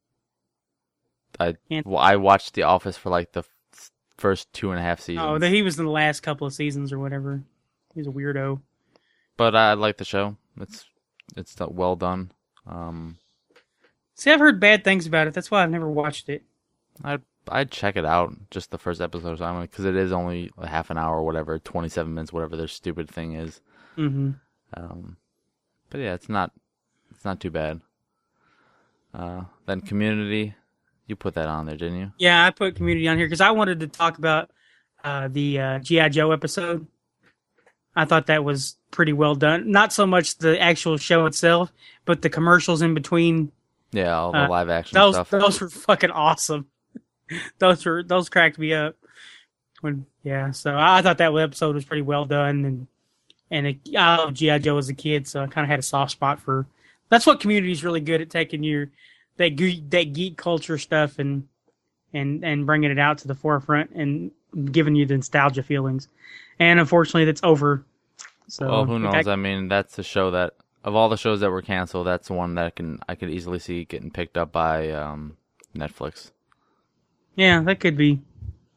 I Can't- well, I watched The Office for like the f- first two and a half seasons. Oh, that he was in the last couple of seasons or whatever. He's a weirdo. But I like the show. It's it's not well done. Um, See, I've heard bad things about it. That's why I've never watched it. I'd I'd check it out, just the first episode, because it is only a half an hour or whatever, twenty-seven minutes, whatever their stupid thing is. Mm-hmm. Um, but yeah, it's not it's not too bad. Uh, then Community, you put that on there, didn't you? Yeah, I put Community on here because I wanted to talk about uh, the uh, G I. Joe episode. I thought that was pretty well done. Not so much the actual show itself, but the commercials in between. Yeah, all the Uh, live action Those stuff. those were fucking awesome. those were those cracked me up. When yeah, so I thought that episode was pretty well done, and and it, I love G I. Joe as a kid, so I kind of had a soft spot for. That's what Community's really good at, taking your that geek, that geek culture stuff and and and bringing it out to the forefront and giving you the nostalgia feelings. And unfortunately, that's over. So Well, who knows? I- I mean, that's a show that, of all the shows that were canceled, that's one that I can I could easily see getting picked up by um, Netflix. yeah, that could be.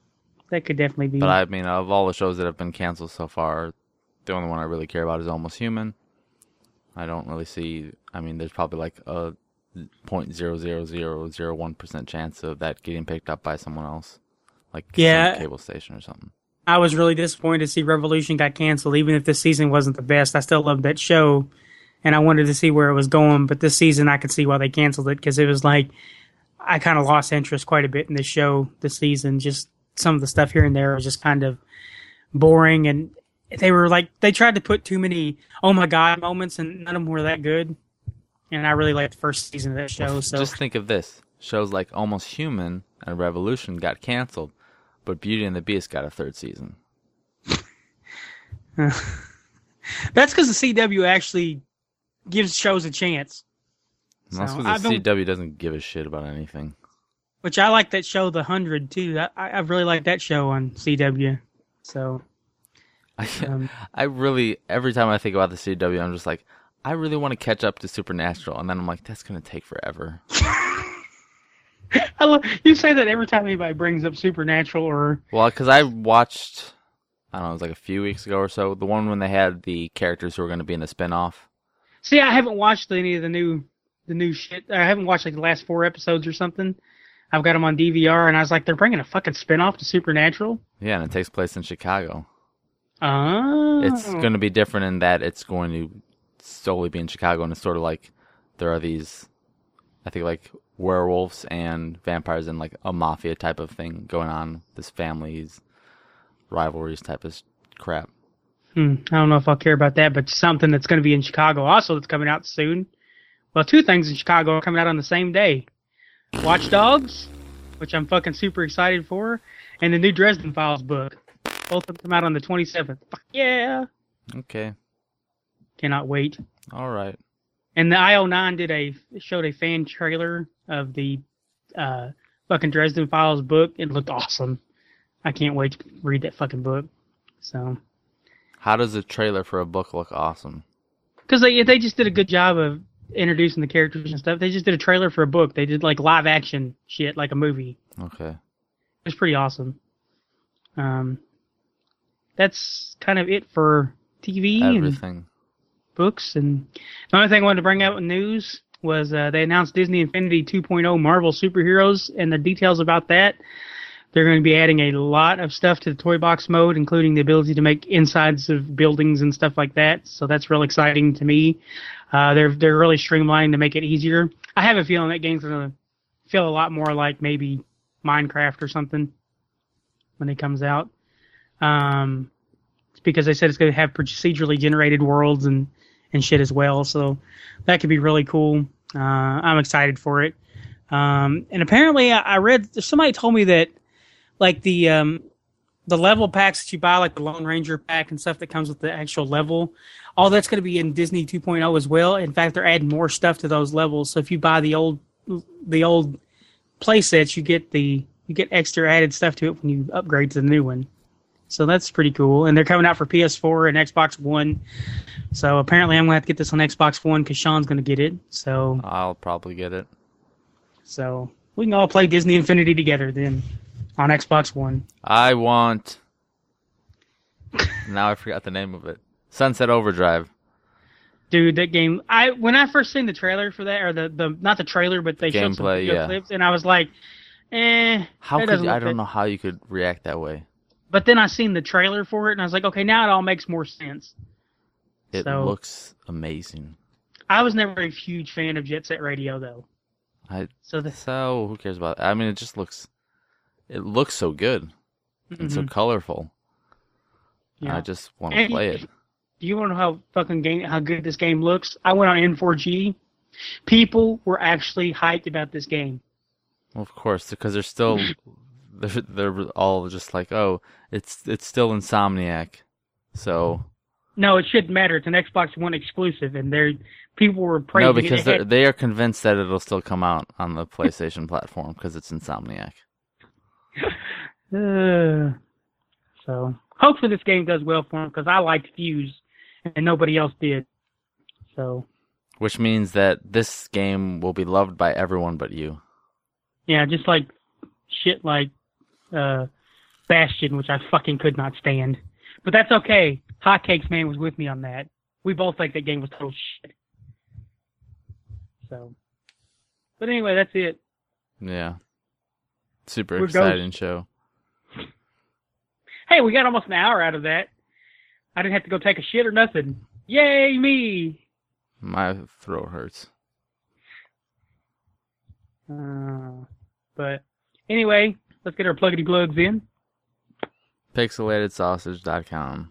that could definitely be. But I mean, of all the shows that have been canceled so far, the only one I really care about is Almost Human. I don't really see. I mean, there's probably like a point zero zero zero zero one percent chance of that getting picked up by someone else, like Yeah. some cable station or something. I was really disappointed to see Revolution got canceled. Even if this season wasn't the best, I still loved that show, and I wanted to see where it was going. But this season, I could see why they canceled it, because it was like I kind of lost interest quite a bit in this show this season. Just some of the stuff here and there was just kind of boring, and they were like they tried to put too many oh my god moments, and none of them were that good. And I really liked the first season of that show. So just think of this: shows like Almost Human and Revolution got canceled, but Beauty and the Beast got a third season. That's because the C W actually gives shows a chance. That's So, because I've the been- C W doesn't give a shit about anything. Which I like that show, The Hundred, too. I, I really like that show on C W. So, I, um, I really, every time I think about the C W, I'm just like, I really want to catch up to Supernatural, and then I'm like, that's gonna take forever. I love, you say that every time anybody brings up Supernatural or Well, because I watched, I don't know, it was like a few weeks ago or so, the one when they had the characters who were going to be in the spinoff. see, I haven't watched any of the new the new shit. I haven't watched like the last four episodes or something. I've got them on D V R, and I was like, they're bringing a fucking spinoff to Supernatural. Yeah, and it takes place in Chicago. Oh, It's going to be different in that it's going to solely be in Chicago, and it's sort of like there are these, I think, like werewolves and vampires and like a mafia type of thing going on. This family's rivalries type of crap. Hmm, I don't know if I'll care about that, but something that's going to be in Chicago also that's coming out soon. Well, two things in Chicago are coming out on the same day. Watch Dogs, which I'm fucking super excited for, and the new Dresden Files book. Both of them come out on the twenty-seventh. Fuck yeah. Okay. Cannot wait. All right. And the I O nine did a showed a fan trailer of the uh, fucking Dresden Files book. It looked awesome. I can't wait to read that fucking book. So, How does a trailer for a book look awesome? because they they just did a good job of introducing the characters and stuff. They just did a trailer for a book. They did like live action shit, like a movie. Okay. It was pretty awesome. Um, that's kind of it for T V and Everything. books. And the only thing I wanted to bring out in news was uh, they announced Disney Infinity two point oh Marvel Superheroes, and the details about that. They're going to be adding a lot of stuff to the toy box mode, including the ability to make insides of buildings and stuff like that. So that's real exciting to me. Uh, they're they're really streamlined to make it easier. I have a feeling that game's going to feel a lot more like maybe Minecraft or something when it comes out. Um, it's because they said it's going to have procedurally generated worlds and, and shit as well. So that could be really cool. Uh, I'm excited for it. Um, and apparently I, I read, somebody told me that like the, um, the level packs that you buy, like the Lone Ranger pack and stuff that comes with the actual level, all that's going to be in Disney two point oh as well. In fact, they're adding more stuff to those levels. So if you buy the old, the old play sets, you get the, you get extra added stuff to it when you upgrade to the new one. So that's pretty cool. And they're coming out for P S four and Xbox One. So apparently I'm going to have to get this on Xbox One because Sean's going to get it. So, I'll probably get it. so we can all play Disney Infinity together then on Xbox One. I want. Now I forgot the name of it. Sunset Overdrive. Dude, that game, I when I first seen the trailer for that, or the, the not the trailer, but they showed some Gameplay, video yeah. clips, and I was like, eh. How that could doesn't you, I look don't good. know how you could react that way. But then I seen the trailer for it, and I was like, okay, now it all makes more sense. It So- looks amazing. I was never a huge fan of Jet Set Radio, though. I So the so who cares about it? I mean, it just looks. It looks so good and so Mhm. colorful. Yeah. I just want to And play you- it. Do you want to know how fucking game how good this game looks? I went on N four G. People were actually hyped about this game. Well, of course, because they're still they're they're all just like, oh, it's it's still Insomniac, so No, it shouldn't matter. It's an Xbox One exclusive, and they're people were praising no, because it. they It they are convinced that it'll still come out on the PlayStation platform because it's Insomniac. had- uh, so hopefully this game does well for them because I liked Fuse, and nobody else did. So Which means that this game will be loved by everyone but you. yeah, just like shit like uh, Bastion, which I fucking could not stand. But that's okay. Hotcakes Man was with me on that. We both think that game was total shit. So, but anyway, that's it. Yeah. Super We're exciting going. show. Hey, we got almost an hour out of that. I didn't have to go take a shit or nothing. Yay, me! My throat hurts. Uh, but anyway, let's get our pluggity plugs in. pixelated sausage dot com.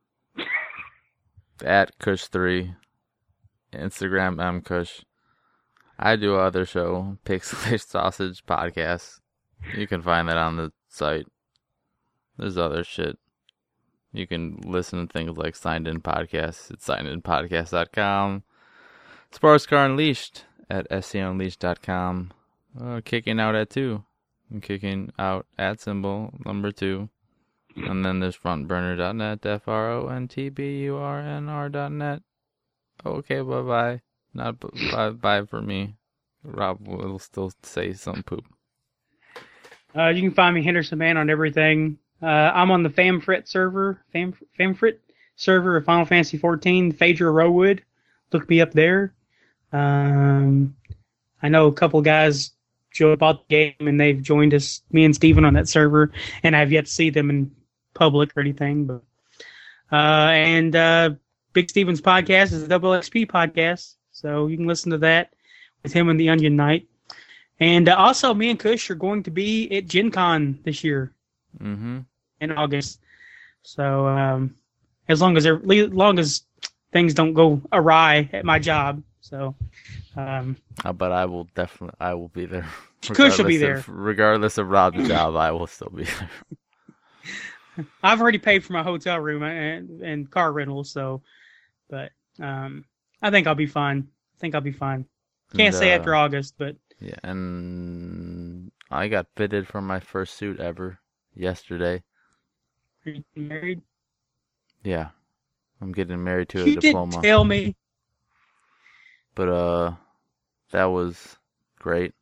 At Kush three. Instagram mkush. I do other show, Pixelated Sausage Podcast. You can find that on the site. There's other shit. You can listen to things like Signed In Podcasts at signed in podcast dot com. Sports Car Unleashed at s c unleashed dot com. Uh, kicking out at two. I'm kicking out at symbol number two. And then there's frontburner dot net, F R O N T B U R N R dot net. Okay, bye-bye. Not b- bye-bye for me. Rob will still say some poop. Uh, you can find me Henderson Man on everything. Uh, I'm on the FamFrit server, Fam, FamFrit server of Final Fantasy fourteen, Phaedra Rowood. Look me up there. Um, I know a couple guys Joe bought the game and they've joined us, me and Steven, on that server, and I've yet to see them in public or anything. But uh, and uh, Big Steven's podcast is a Double X P podcast, so you can listen to that with him and the Onion Knight. And uh, also, me and Kush are going to be at Gen Con this year Mm-hmm. in August. So um, as long as as long as things don't go awry at my job, so. Um, Uh, but I will definitely, I will be there. Kush will be there. Of, regardless of Rob's job, I will still be there. I've already paid for my hotel room and, and car rental, so, but um, I think I'll be fine. I think I'll be fine. Can't And, say uh, after August, but Yeah, and I got fitted for my first suit ever yesterday. are you married? Yeah, I'm getting married to a You diploma. didn't tell me. But uh, that was great.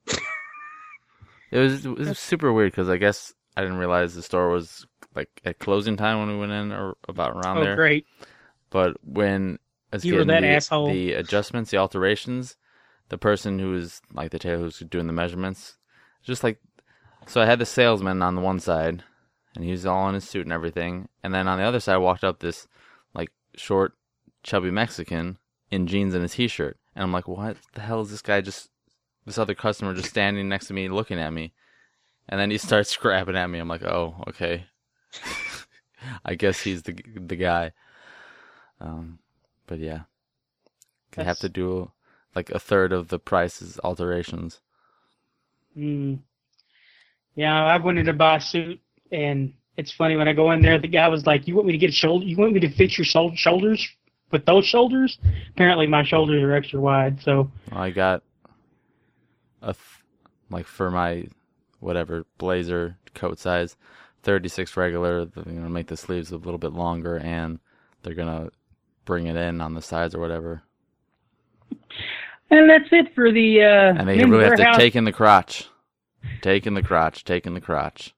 It was it was super weird because I guess I didn't realize the store was like at closing time when we went in, or about around Oh, there. great. But when I was You were getting that the, asshole. the adjustments, the alterations, the person who was like the tailor who's doing the measurements, just like, so I had the salesman on the one side, and he was all in his suit and everything, and then on the other side walked up this like short, chubby Mexican in jeans and a t-shirt, and I'm like, what the hell is this guy just, this other customer just standing next to me looking at me, and then he starts grabbing at me. I'm like, oh, okay. I guess he's the the guy. Um, but yeah, I have That's- to do like a third of the price's alterations. Mm. Yeah, I went in to buy a suit, and it's funny when I go in there, the guy was like, "You want me to get shoulder? You want me to fix your shou- shoulders with those shoulders?" Apparently, my shoulders are extra wide, so I got a th- like for my whatever blazer coat size, thirty-six regular. They're gonna make the sleeves a little bit longer, and they're gonna bring it in on the sides or whatever. and that's it for the. Uh, And they Men's really have to Warehouse. take in the crotch, take in the crotch, take in the crotch.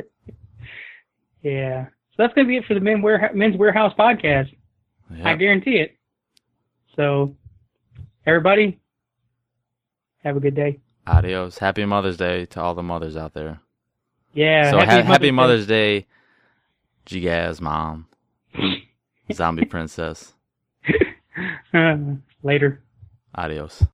Yeah, so that's gonna be it for the Men Warehouse, Men's Warehouse podcast. I Yep. guarantee it. So, everybody, have a good day. Adios. Happy Mother's Day to all the mothers out there. Yeah. So happy, happy Day. Mother's Day, Gigaz mom, zombie princess. Uh, later. Adios.